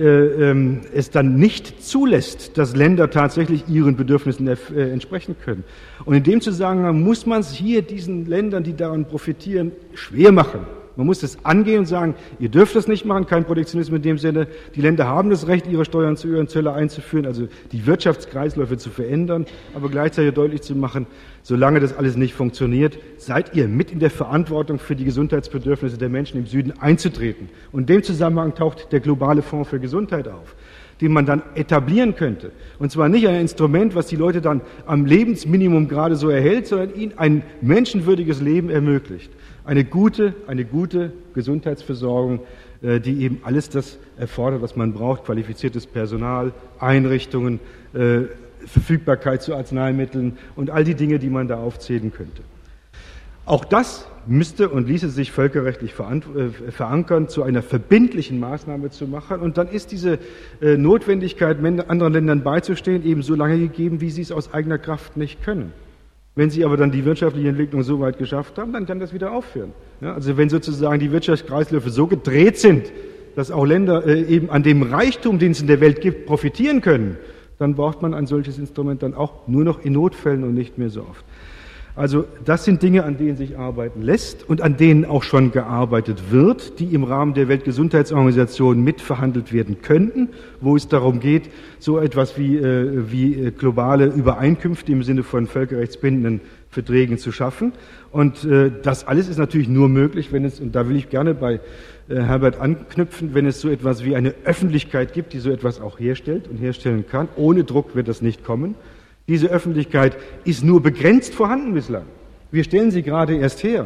es dann nicht zulässt, dass Länder tatsächlich ihren Bedürfnissen entsprechen können. Und in dem Zusammenhang muss man es hier diesen Ländern, die daran profitieren, schwer machen. Man muss das angehen und sagen, ihr dürft das nicht machen, kein Protektionismus in dem Sinne. Die Länder haben das Recht, ihre Steuern zu ihren Zölle einzuführen, also die Wirtschaftskreisläufe zu verändern, aber gleichzeitig deutlich zu machen, solange das alles nicht funktioniert, seid ihr mit in der Verantwortung für die Gesundheitsbedürfnisse der Menschen im Süden einzutreten. Und in dem Zusammenhang taucht der globale Fonds für Gesundheit auf, den man dann etablieren könnte. Und zwar nicht ein Instrument, was die Leute dann am Lebensminimum gerade so erhält, sondern ihnen ein menschenwürdiges Leben ermöglicht. Eine gute Gesundheitsversorgung, die eben alles das erfordert, was man braucht, qualifiziertes Personal, Einrichtungen, Verfügbarkeit zu Arzneimitteln und all die Dinge, die man da aufzählen könnte. Auch das müsste und ließe sich völkerrechtlich verankern, zu einer verbindlichen Maßnahme zu machen. Und dann ist diese Notwendigkeit, anderen Ländern beizustehen, eben so lange gegeben, wie sie es aus eigener Kraft nicht können. Wenn sie aber dann die wirtschaftliche Entwicklung so weit geschafft haben, dann kann das wieder aufhören. Ja, also wenn sozusagen die Wirtschaftskreisläufe so gedreht sind, dass auch Länder eben an dem Reichtum, den es in der Welt gibt, profitieren können, dann braucht man ein solches Instrument dann auch nur noch in Notfällen und nicht mehr so oft. Also das sind Dinge, an denen sich arbeiten lässt und an denen auch schon gearbeitet wird, die im Rahmen der Weltgesundheitsorganisation mitverhandelt werden könnten, wo es darum geht, so etwas wie globale Übereinkünfte im Sinne von völkerrechtsbindenden Verträgen zu schaffen. Und das alles ist natürlich nur möglich, wenn es, und da will ich gerne bei Herbert anknüpfen, wenn es so etwas wie eine Öffentlichkeit gibt, die so etwas auch herstellt und herstellen kann. Ohne Druck wird das nicht kommen. Diese Öffentlichkeit ist nur begrenzt vorhanden bislang. Wir stellen sie gerade erst her.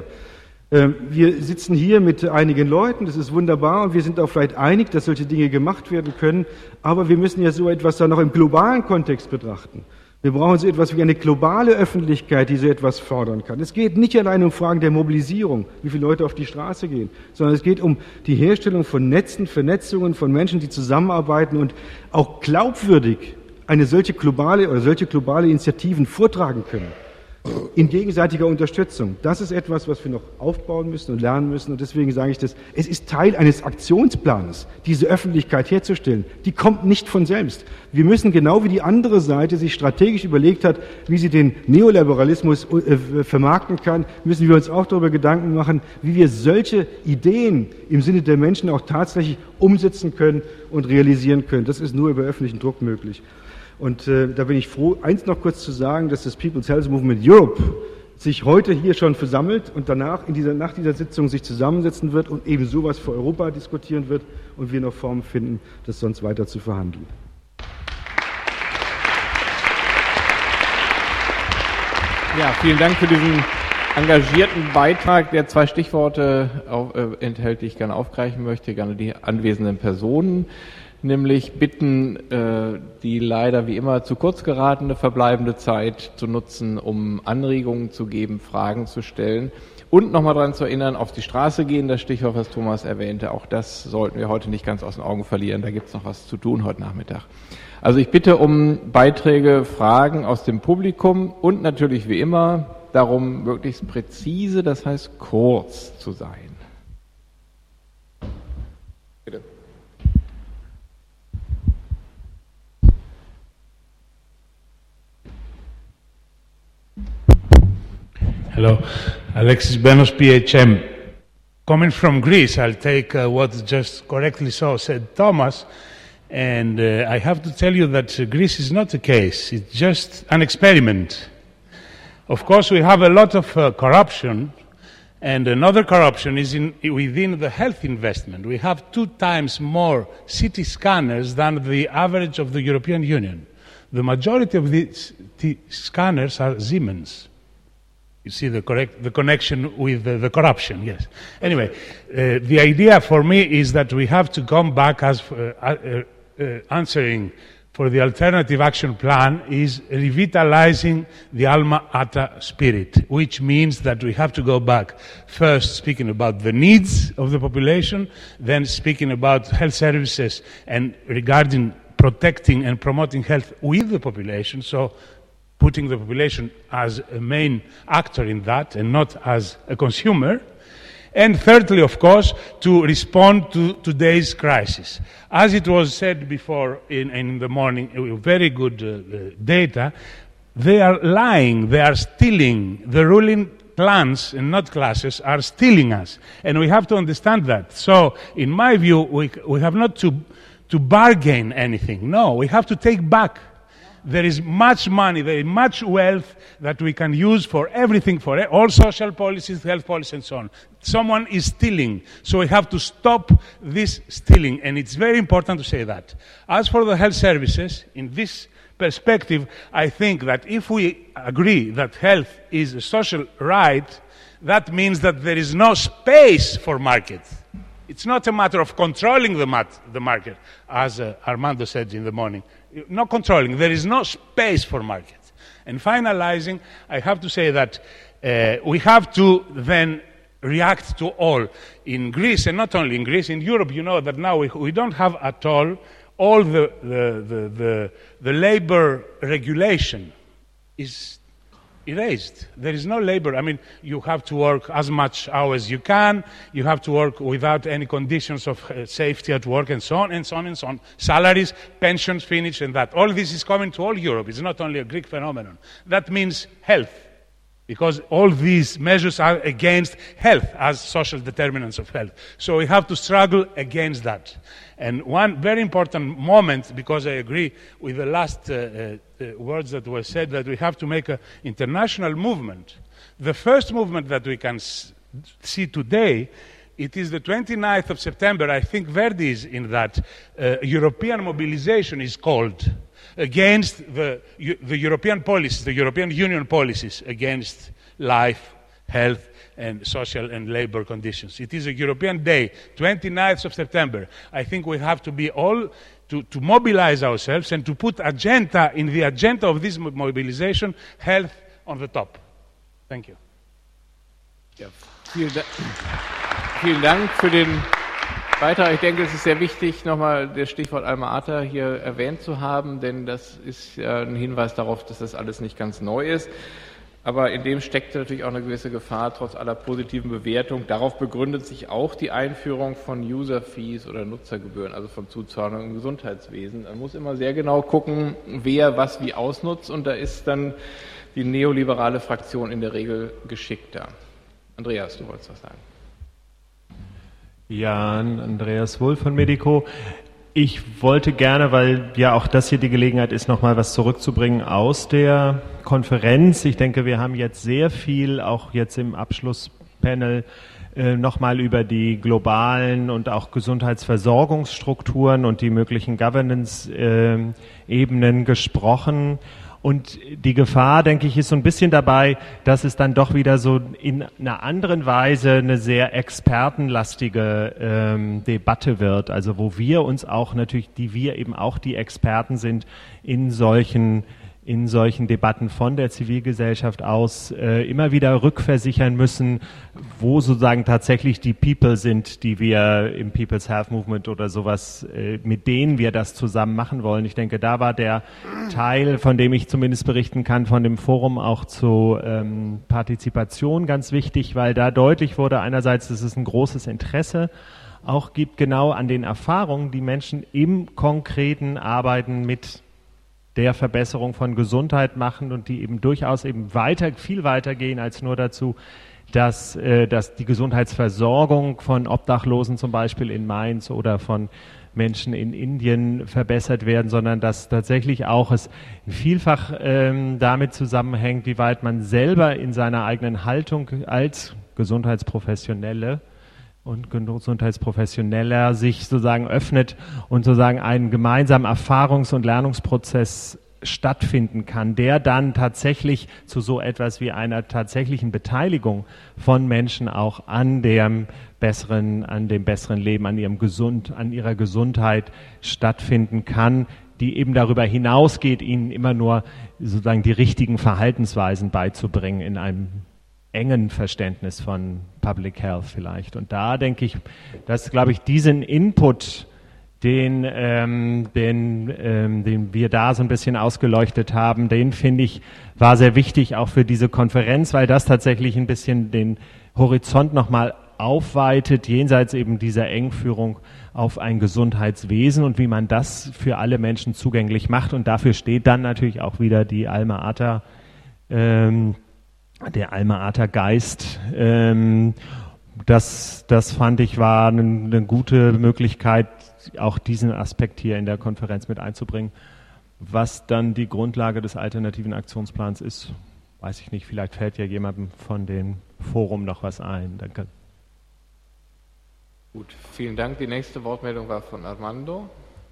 Wir sitzen hier mit einigen Leuten, das ist wunderbar und wir sind auch vielleicht einig, dass solche Dinge gemacht werden können, aber wir müssen ja so etwas dann noch im globalen Kontext betrachten. Wir brauchen so etwas wie eine globale Öffentlichkeit, die so etwas fordern kann. Es geht nicht allein um Fragen der Mobilisierung, wie viele Leute auf die Straße gehen, sondern es geht um die Herstellung von Netzen, Vernetzungen von Menschen, die zusammenarbeiten und auch glaubwürdig solche globale Initiativen vortragen können. in gegenseitiger Unterstützung. Das ist etwas, was wir noch aufbauen müssen und lernen müssen. Und deswegen sage ich das, es ist Teil eines Aktionsplanes, diese Öffentlichkeit herzustellen. Die kommt nicht von selbst. Wir müssen genau wie die andere Seite sich strategisch überlegt hat, wie sie den Neoliberalismus vermarkten kann, müssen wir uns auch darüber Gedanken machen, wie wir solche Ideen im Sinne der Menschen auch tatsächlich umsetzen können und realisieren können. Das ist nur über öffentlichen Druck möglich. Und da bin ich froh, eins noch kurz zu sagen, dass das People's Health Movement Europe sich heute hier schon versammelt und danach nach dieser Sitzung sich zusammensetzen wird und eben sowas für Europa diskutieren wird und wir noch Formen finden, das sonst weiter zu verhandeln. Ja, vielen Dank für diesen engagierten Beitrag, der 2 Stichworte enthält, die ich gerne aufgreifen möchte, gerne die anwesenden Personen. Nämlich bitten, die leider wie immer zu kurz geratene verbleibende Zeit zu nutzen, um Anregungen zu geben, Fragen zu stellen und nochmal daran zu erinnern, auf die Straße gehen, das Stichwort, was Thomas erwähnte, auch das sollten wir heute nicht ganz aus den Augen verlieren, da gibt es noch was zu tun heute Nachmittag. Also ich bitte um Beiträge, Fragen aus dem Publikum und natürlich wie immer darum, möglichst präzise, das heißt kurz zu sein. Bitte. Hello, Alexis Benos, PHM. Coming from Greece, I'll take what just correctly so said Thomas, and I have to tell you that Greece is not a case, it's just an experiment. Of course, we have a lot of corruption, and another corruption is within the health investment. We have 2 times more CT scanners than the average of the European Union. The majority of these scanners are Siemens. You see the connection with the corruption, yes. Anyway, the idea for me is that we have to come back as answering for the alternative action plan is revitalizing the Alma Ata spirit, which means that we have to go back first speaking about the needs of the population, then speaking about health services and regarding protecting and promoting health with the population, so putting the population as a main actor in that and not as a consumer. And thirdly, of course, to respond to today's crisis. As it was said before in the morning, very good data, they are lying, they are stealing. The ruling clans and not classes are stealing us. And we have to understand that. So, in my view, we have not to bargain anything. No, we have to take back. There is much money, there is much wealth that we can use for everything, for all social policies, health policies, and so on. Someone is stealing, so we have to stop this stealing, and it's very important to say that. As for the health services, in this perspective, I think that if we agree that health is a social right, that means that there is no space for markets. It's not a matter of controlling the market, as Armando said in the morning. No controlling. There is no space for markets. And finalizing, I have to say that we have to then react to all. In Greece, and not only in Greece, in Europe, you know that now we don't have at all the labor regulation is erased. There is no labor. I mean, you have to work as much hours as you can. You have to work without any conditions of safety at work, and so on, and so on, and so on. Salaries, pensions, finish, and that. All this is coming to all Europe. It's not only a Greek phenomenon. That means health, because all these measures are against health as social determinants of health. So we have to struggle against that. And one very important moment, because I agree with the last words that were said, that we have to make an international movement. The first movement that we can see today, it is the 29th of September. I think Verdi is in that. European mobilization is called against the European policies, the European Union policies against life, health, and social and labor conditions. It is a European day, 29th of September. I think we have to be all to mobilize ourselves and to put in the agenda of this mobilization, health on the top. Thank you. Ja, vielen Dank für den Beitrag. Ich denke, es ist sehr wichtig, nochmal das Stichwort Alma Ata hier erwähnt zu haben, denn das ist ein Hinweis darauf, dass das alles nicht ganz neu ist. Aber in dem steckt natürlich auch eine gewisse Gefahr, trotz aller positiven Bewertung. Darauf begründet sich auch die Einführung von User-Fees oder Nutzergebühren, also von Zuzahlungen im Gesundheitswesen. Man muss immer sehr genau gucken, wer was wie ausnutzt, und da ist dann die neoliberale Fraktion in der Regel geschickter. Andreas, du wolltest was sagen. Ja, Andreas Wulff von Medico. Ich wollte gerne, weil ja auch das hier die Gelegenheit ist, nochmal was zurückzubringen aus der Konferenz. Ich denke, wir haben jetzt sehr viel, auch jetzt im Abschlusspanel, nochmal über die globalen und auch Gesundheitsversorgungsstrukturen und die möglichen Governance-Ebenen gesprochen. Und die Gefahr, denke ich, ist so ein bisschen dabei, dass es dann doch wieder so in einer anderen Weise eine sehr expertenlastige Debatte wird. Also wo wir uns auch natürlich, wir eben auch die Experten sind in solchen Debatten von der Zivilgesellschaft aus immer wieder rückversichern müssen, wo sozusagen tatsächlich die People sind, die wir im People's Health Movement oder sowas, mit denen wir das zusammen machen wollen. Ich denke, da war der Teil, von dem ich zumindest berichten kann, von dem Forum auch zu Partizipation ganz wichtig, weil da deutlich wurde einerseits, dass es ein großes Interesse auch gibt, genau an den Erfahrungen, die Menschen im konkreten Arbeiten mit der Verbesserung von Gesundheit machen und die eben durchaus eben viel weiter gehen als nur dazu, dass die Gesundheitsversorgung von Obdachlosen zum Beispiel in Mainz oder von Menschen in Indien verbessert werden, sondern dass tatsächlich auch es vielfach damit zusammenhängt, wie weit man selber in seiner eigenen Haltung als Gesundheitsprofessionelle und Gesundheitsprofessioneller sich sozusagen öffnet und sozusagen einen gemeinsamen Erfahrungs- und Lernungsprozess stattfinden kann, der dann tatsächlich zu so etwas wie einer tatsächlichen Beteiligung von Menschen auch an dem besseren Leben, an ihrer Gesundheit stattfinden kann, die eben darüber hinausgeht, ihnen immer nur sozusagen die richtigen Verhaltensweisen beizubringen in einem engen Verständnis von Public Health vielleicht. Und da denke ich, dass, glaube ich, diesen Input, den wir da so ein bisschen ausgeleuchtet haben, den finde ich, war sehr wichtig auch für diese Konferenz, weil das tatsächlich ein bisschen den Horizont nochmal aufweitet, jenseits eben dieser Engführung auf ein Gesundheitswesen und wie man das für alle Menschen zugänglich macht. Und dafür steht dann natürlich auch wieder die Alma Ata, der Alma Ata Geist. Das fand ich war eine gute Möglichkeit, auch diesen Aspekt hier in der Konferenz mit einzubringen. Was dann die Grundlage des alternativen Aktionsplans ist, weiß ich nicht. Vielleicht fällt ja jemandem von dem Forum noch was ein. Danke. Gut, vielen Dank. Die nächste Wortmeldung war von Armando.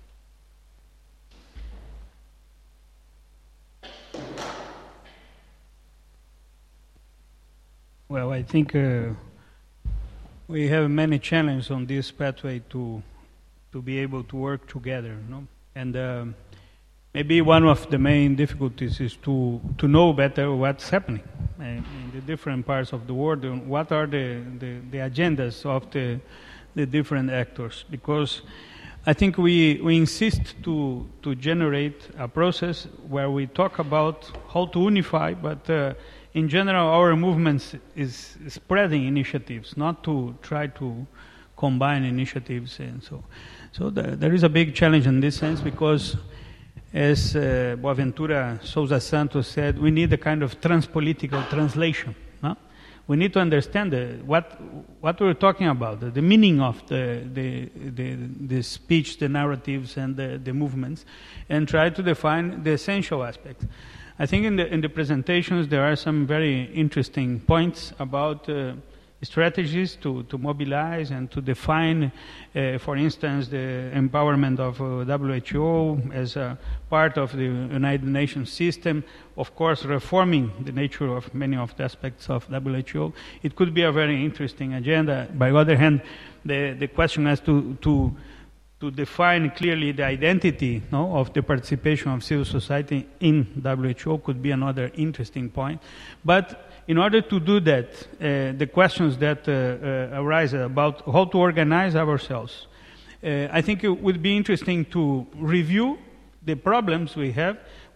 Well, I think we have many challenges on this pathway to be able to work together, no? And maybe one of the main difficulties is to know better what's happening in the different parts of the world and what are the agendas of the different actors. Because I think we insist to generate a process where we talk about how to unify, but in general, our movement is spreading initiatives, not to try to combine initiatives, and so there is a big challenge in this sense because, as Boaventura Sousa Santos said, we need a kind of transpolitical translation. No? We need to understand what we're talking about, the meaning of the speech, the narratives, and the movements, and try to define the essential aspects. I think in the presentations there are some very interesting points about strategies to mobilize and to define, for instance, the empowerment of WHO as a part of the United Nations system, of course reforming the nature of many of the aspects of WHO. It could be a very interesting agenda. By the other hand, the question has to define clearly the identity of the participation of civil society in WHO could be another interesting point. But in order to do that, the questions that arise about how to organize ourselves, I think it would be interesting to review the problems we have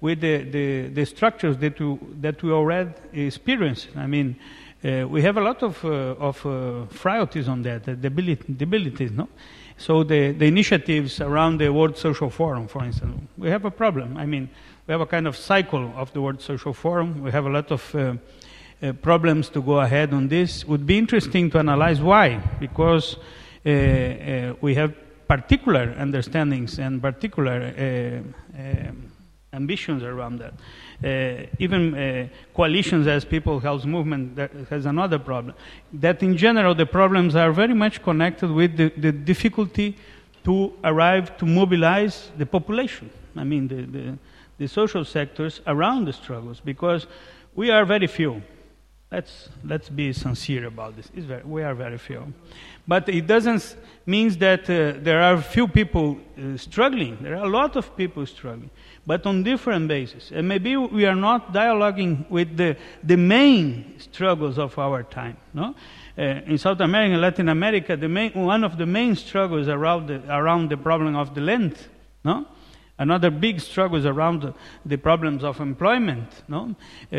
with the structures that we already experience. I mean, we have a lot of frailties on that, debilities, no? So the initiatives around the World Social Forum, for instance, we have a problem. I mean, we have a kind of cycle of the World Social Forum. We have a lot of problems to go ahead on this. It would be interesting to analyze why, because we have particular understandings and particular ambitions around that. Even coalitions as People Health Movement, that has another problem. That in general the problems are very much connected with the difficulty to arrive to mobilize the population. I mean the social sectors around the struggles, because we are very few. Let's be sincere about this. We are very few. But it doesn't mean that there are few people struggling. There are a lot of people struggling, but on different bases. And maybe we are not dialoguing with the main struggles of our time. No? In South America and Latin America, one of the main struggles around the problem of the land. No? Another big struggle is around the problems of employment, no?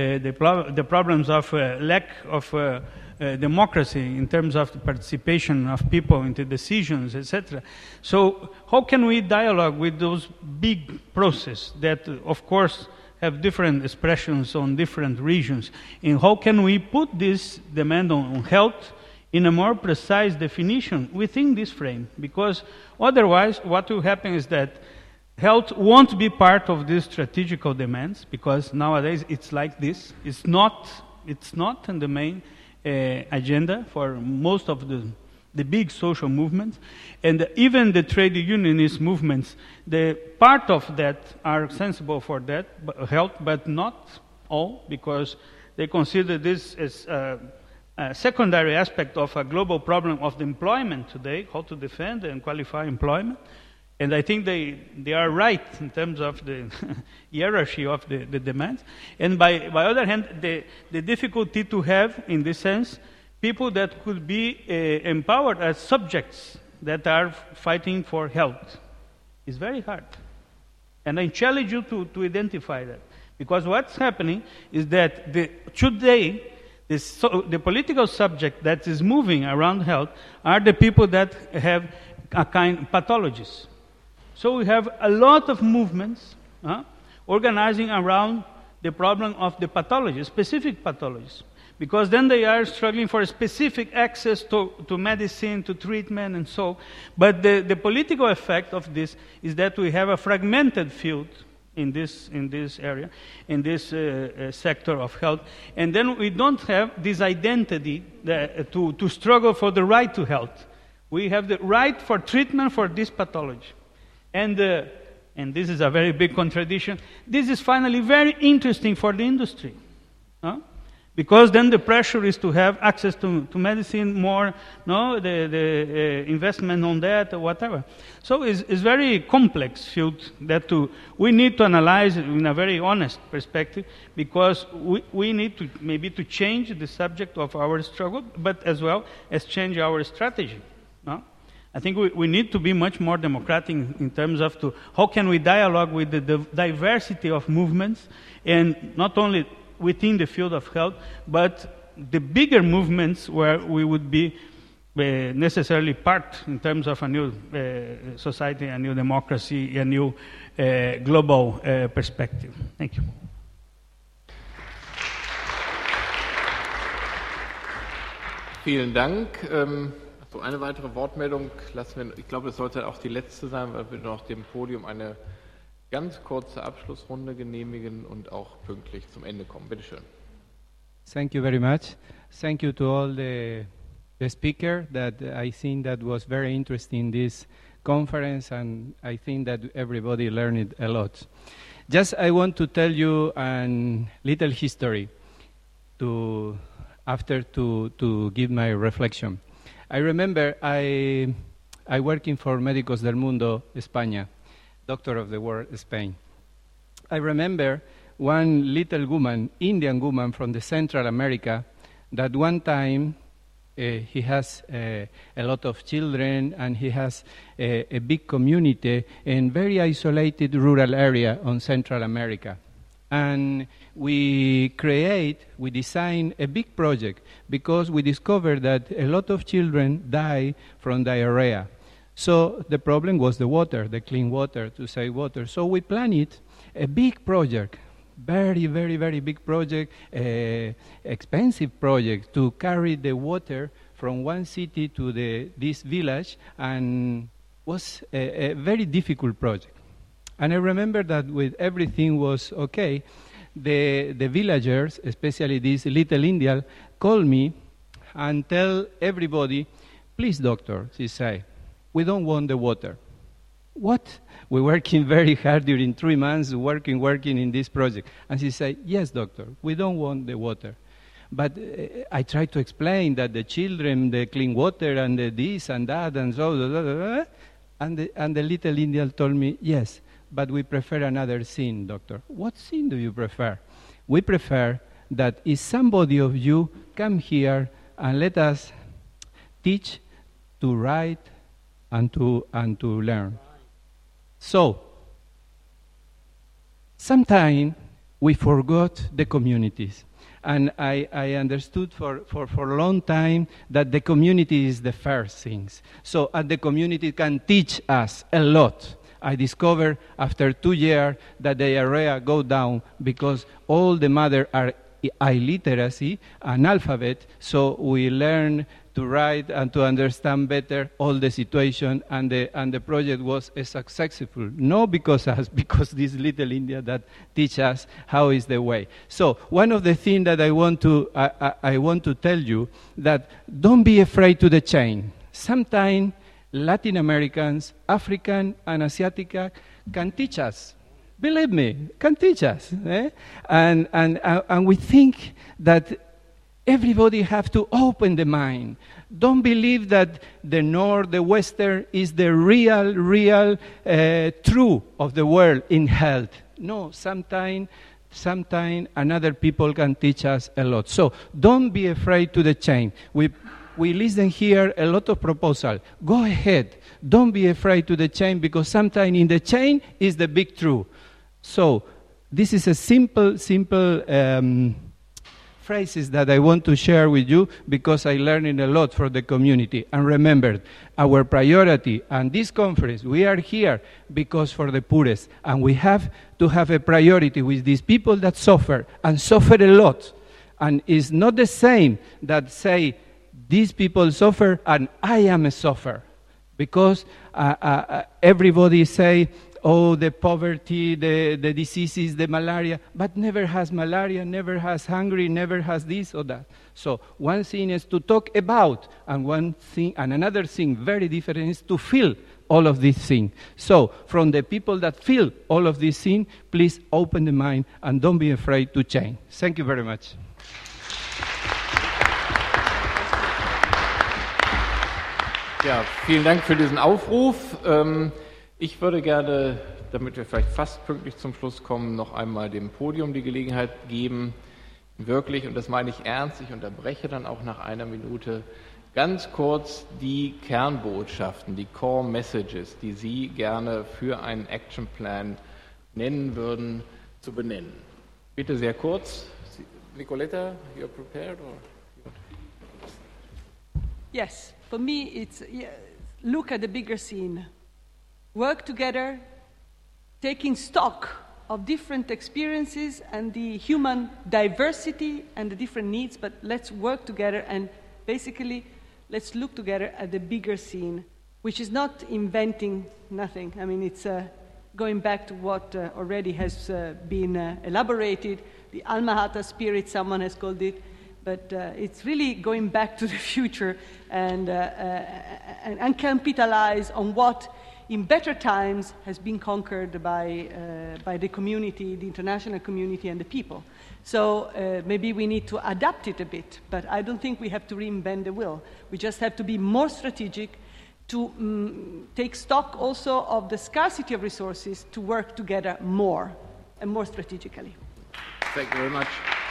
The problems of lack of democracy in terms of the participation of people into decisions, etc. So how can we dialogue with those big processes that, of course, have different expressions on different regions? And how can we put this demand on health in a more precise definition within this frame? Because otherwise, what will happen is that health won't be part of these strategical demands, because nowadays it's like this. It's not in the main agenda for most of the big social movements, and even the trade unionist movements. The part of that are sensible for that health, but not all, because they consider this as a secondary aspect of a global problem of the employment today, how to defend and qualify employment. And I think they are right in terms of the hierarchy of the demands. And by other hand, the difficulty to have, in this sense, people that could be empowered as subjects that are fighting for health is very hard. And I challenge you to identify that. Because what's happening is that today, the political subject that is moving around health are the people that have a kind of pathologies. So we have a lot of movements organizing around the problem of the pathologies, specific pathologies, because then they are struggling for specific access to medicine, to treatment, and so. But the political effect of this is that we have a fragmented field in this area, in this sector of health, and then we don't have this identity to struggle for the right to health. We have the right for treatment for this pathology. And this is a very big contradiction. This is finally very interesting for the industry, because then the pressure is to have access to medicine more, the investment on that or whatever. So it's very complex field that we need to analyze in a very honest perspective, because we need to maybe to change the subject of our struggle, but as well as change our strategy. I think we need to be much more democratic in terms of how can we dialogue with the diversity of movements, and not only within the field of health, but the bigger movements where we would be necessarily part in terms of a new society, a new democracy, a new global perspective. Thank you. Vielen Dank. So, eine weitere Wortmeldung lassen wir, ich glaube, es sollte auch die letzte sein, weil wir noch dem Podium eine ganz kurze Abschlussrunde genehmigen und auch pünktlich zum Ende kommen. Bitte schön. Thank you very much. Thank you to all the speakers. That I think that was very interesting, this conference, and I think that everybody learned a lot. Just I want to tell you a little history to give my reflection. I remember I working for Médicos del Mundo, España, Doctor of the World, Spain. I remember one little woman, Indian woman from the Central America, that one time he has a lot of children, and he has a big community in very isolated rural area on Central America. And we design a big project because we discovered that a lot of children die from diarrhea. So the problem was the water, the clean water, to save water. So we planned a big project, very, very, very big project, expensive project, to carry the water from one city to this village, and was a very difficult project. And I remember that with everything was okay, the villagers, especially this little Indian, called me and tell everybody, please doctor, she said, we don't want the water. What? We're working very hard during 3 months, working in this project. And she said, yes doctor, we don't want the water. But I tried to explain that the children, the clean water and the this and that and so, and the little Indian told me, yes, but we prefer another scene, doctor. What scene do you prefer? We prefer that if somebody of you come here and let us teach to write and to learn. So, sometimes we forgot the communities. And I understood for a long time that the community is the first things. So the community can teach us a lot. I discovered after 2 years that the diarrhea go down because all the mothers are illiteracy, analphabet, so we learn to write and to understand better all the situation, and the project was successful. Not because us, because this little India that teach us how is the way. So one of the things that I want to tell you, that don't be afraid to the change. Sometimes Latin Americans, African and Asiatic can teach us. Believe me, can teach us. And we think that everybody have to open the mind. Don't believe that the North, the Western is the real truth of the world in health. No, sometimes another people can teach us a lot. So don't be afraid to the change. We listen here a lot of proposal. Go ahead. Don't be afraid to the change, because sometimes in the change is the big truth. So this is a simple phrases that I want to share with you, because I learned a lot from the community. And remember, our priority and this conference, we are here because for the poorest, and we have to have a priority with these people that suffer, and suffer a lot. And it's not the same that say, these people suffer and I am a sufferer. Because everybody say, oh, the poverty, the diseases, the malaria, but never has malaria, never has hungry, never has this or that. So one thing is to talk about, and one thing, and another thing very different is to feel all of these things. So from the people that feel all of these things, please open the mind and don't be afraid to change. Thank you very much. Ja, vielen Dank für diesen Aufruf. Ich würde gerne, damit wir vielleicht fast pünktlich zum Schluss kommen, noch einmal dem Podium die Gelegenheit geben, wirklich, und das meine ich ernst, ich unterbreche dann auch nach 1 Minute, ganz kurz die Kernbotschaften, die Core Messages, die Sie gerne für einen Action Plan nennen würden, zu benennen. Bitte sehr kurz. Nicoletta, you're prepared? Or? Yes, for me it's look at the bigger scene. Work together, taking stock of different experiences and the human diversity and the different needs, but let's work together and basically let's look together at the bigger scene, which is not inventing nothing. I mean, it's going back to what already has been elaborated, the Alma Ata spirit, someone has called it, but it's really going back to the future and capitalize on what in better times has been conquered by the community, the international community and the people. So maybe we need to adapt it a bit, but I don't think we have to reinvent the wheel. We just have to be more strategic, to take stock also of the scarcity of resources, to work together more and more strategically. Thank you very much.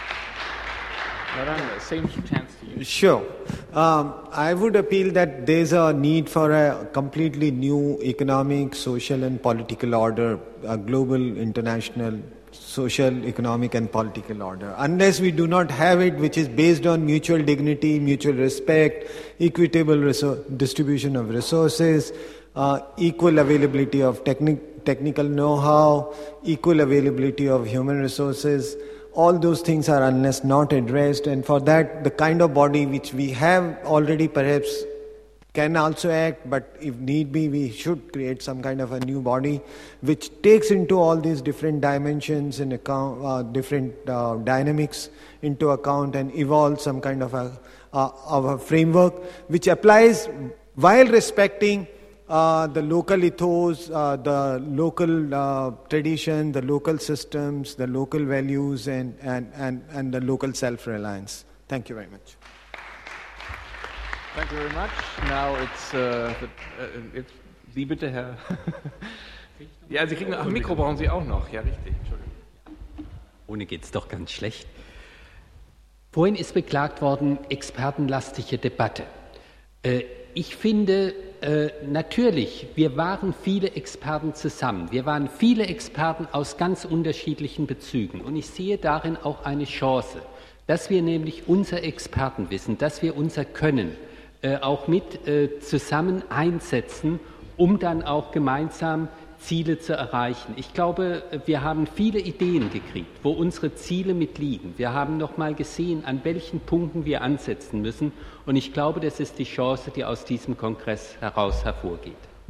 Same chance to you. Sure. I would appeal that there's a need for a completely new economic, social and political order, a global, international social, economic and political order. Unless we do not have it, which is based on mutual dignity, mutual respect, equitable distribution of resources, equal availability of technical know-how, equal availability of human resources, all those things are unless not addressed, and for that the kind of body which we have already perhaps can also act, but if need be, we should create some kind of a new body which takes into all these different dimensions and different dynamics into account and evolve some kind of a framework which applies while respecting the local ethos, the local tradition, the local systems, the local values, and the local self-reliance. Thank you very much. Thank you very much. Now it's Sie bitte, Herr. Ja, Sie kriegen ein Mikro, brauchen Sie auch noch. Ja, richtig. Entschuldigung. Ohne geht's doch ganz schlecht. Vorhin ist beklagt worden, expertenlastige Debatte. Ich finde, natürlich, wir waren viele Experten zusammen. Wir waren viele Experten aus ganz unterschiedlichen Bezügen. Und ich sehe darin auch eine Chance, dass wir nämlich unser Expertenwissen, dass wir unser Können auch mit zusammen einsetzen, um dann auch gemeinsam Ziele zu erreichen. Ich glaube, wir haben viele Ideen gekriegt, wo unsere Ziele mit liegen. Wir haben noch mal gesehen, an welchen Punkten wir ansetzen müssen. Und ich glaube, das ist die Chance, die aus diesem Kongress heraus hervorgeht.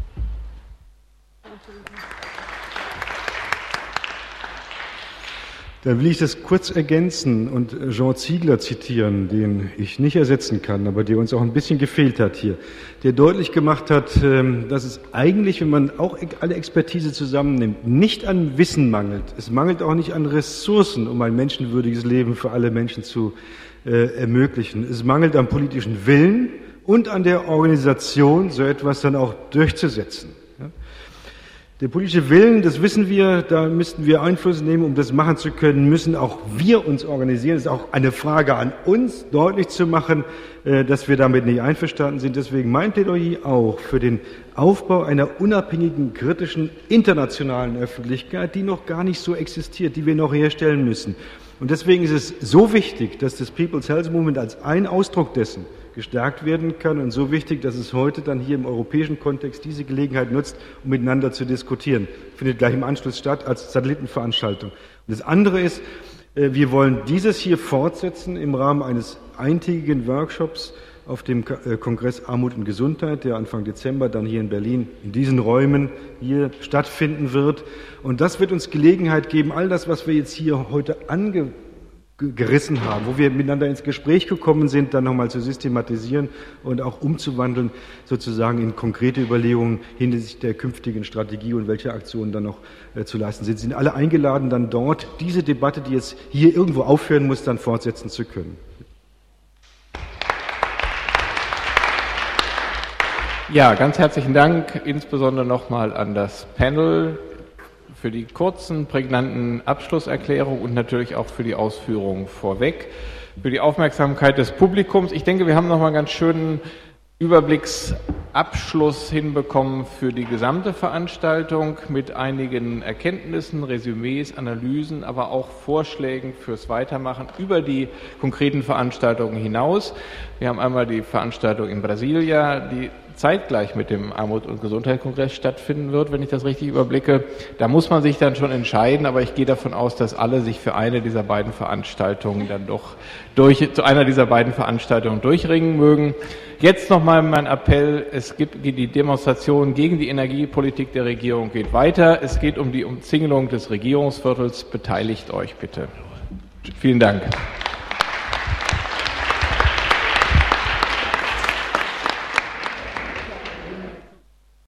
Da will ich das kurz ergänzen und Jean Ziegler zitieren, den ich nicht ersetzen kann, aber der uns auch ein bisschen gefehlt hat hier, der deutlich gemacht hat, dass es eigentlich, wenn man auch alle Expertise zusammennimmt, nicht an Wissen mangelt. Es mangelt auch nicht an Ressourcen, um ein menschenwürdiges Leben für alle Menschen zu ermöglichen. Es mangelt am politischen Willen und an der Organisation, so etwas dann auch durchzusetzen. Der politische Willen, das wissen wir, da müssten wir Einfluss nehmen, um das machen zu können, müssen auch wir uns organisieren. Es ist auch eine Frage an uns, deutlich zu machen, dass wir damit nicht einverstanden sind. Deswegen mein Plädoyer auch für den Aufbau einer unabhängigen, kritischen, internationalen Öffentlichkeit, die noch gar nicht so existiert, die wir noch herstellen müssen. Und deswegen ist es so wichtig, dass das People's Health Movement als ein Ausdruck dessen gestärkt werden kann und so wichtig, dass es heute dann hier im europäischen Kontext diese Gelegenheit nutzt, um miteinander zu diskutieren. Findet gleich im Anschluss statt als Satellitenveranstaltung. Und das andere ist, wir wollen dieses hier fortsetzen im Rahmen eines eintägigen Workshops auf dem Kongress Armut und Gesundheit, der Anfang Dezember dann hier in Berlin in diesen Räumen hier stattfinden wird. Und das wird uns Gelegenheit geben, all das, was wir jetzt hier heute gerissen haben, wo wir miteinander ins Gespräch gekommen sind, dann nochmal zu systematisieren und auch umzuwandeln, sozusagen in konkrete Überlegungen hinsichtlich der künftigen Strategie und welche Aktionen dann noch zu leisten sind. Sie sind alle eingeladen, dann dort diese Debatte, die jetzt hier irgendwo aufhören muss, dann fortsetzen zu können. Ja, ganz herzlichen Dank, insbesondere nochmal an das Panel für die kurzen, prägnanten Abschlusserklärungen und natürlich auch für die Ausführungen vorweg, für die Aufmerksamkeit des Publikums. Ich denke, wir haben nochmal einen ganz schönen Überblicksabschluss hinbekommen für die gesamte Veranstaltung mit einigen Erkenntnissen, Resümees, Analysen, aber auch Vorschlägen fürs Weitermachen über die konkreten Veranstaltungen hinaus. Wir haben einmal die Veranstaltung in Brasilia, die zeitgleich mit dem Armut- und Gesundheitskongress stattfinden wird, wenn ich das richtig überblicke. Da muss man sich dann schon entscheiden, aber ich gehe davon aus, dass alle sich für eine dieser beiden Veranstaltungen dann doch zu einer dieser beiden Veranstaltungen durchringen mögen. Jetzt nochmal mein Appell, die Demonstration gegen die Energiepolitik der Regierung geht weiter. Es geht um die Umzingelung des Regierungsviertels. Beteiligt euch bitte. Vielen Dank.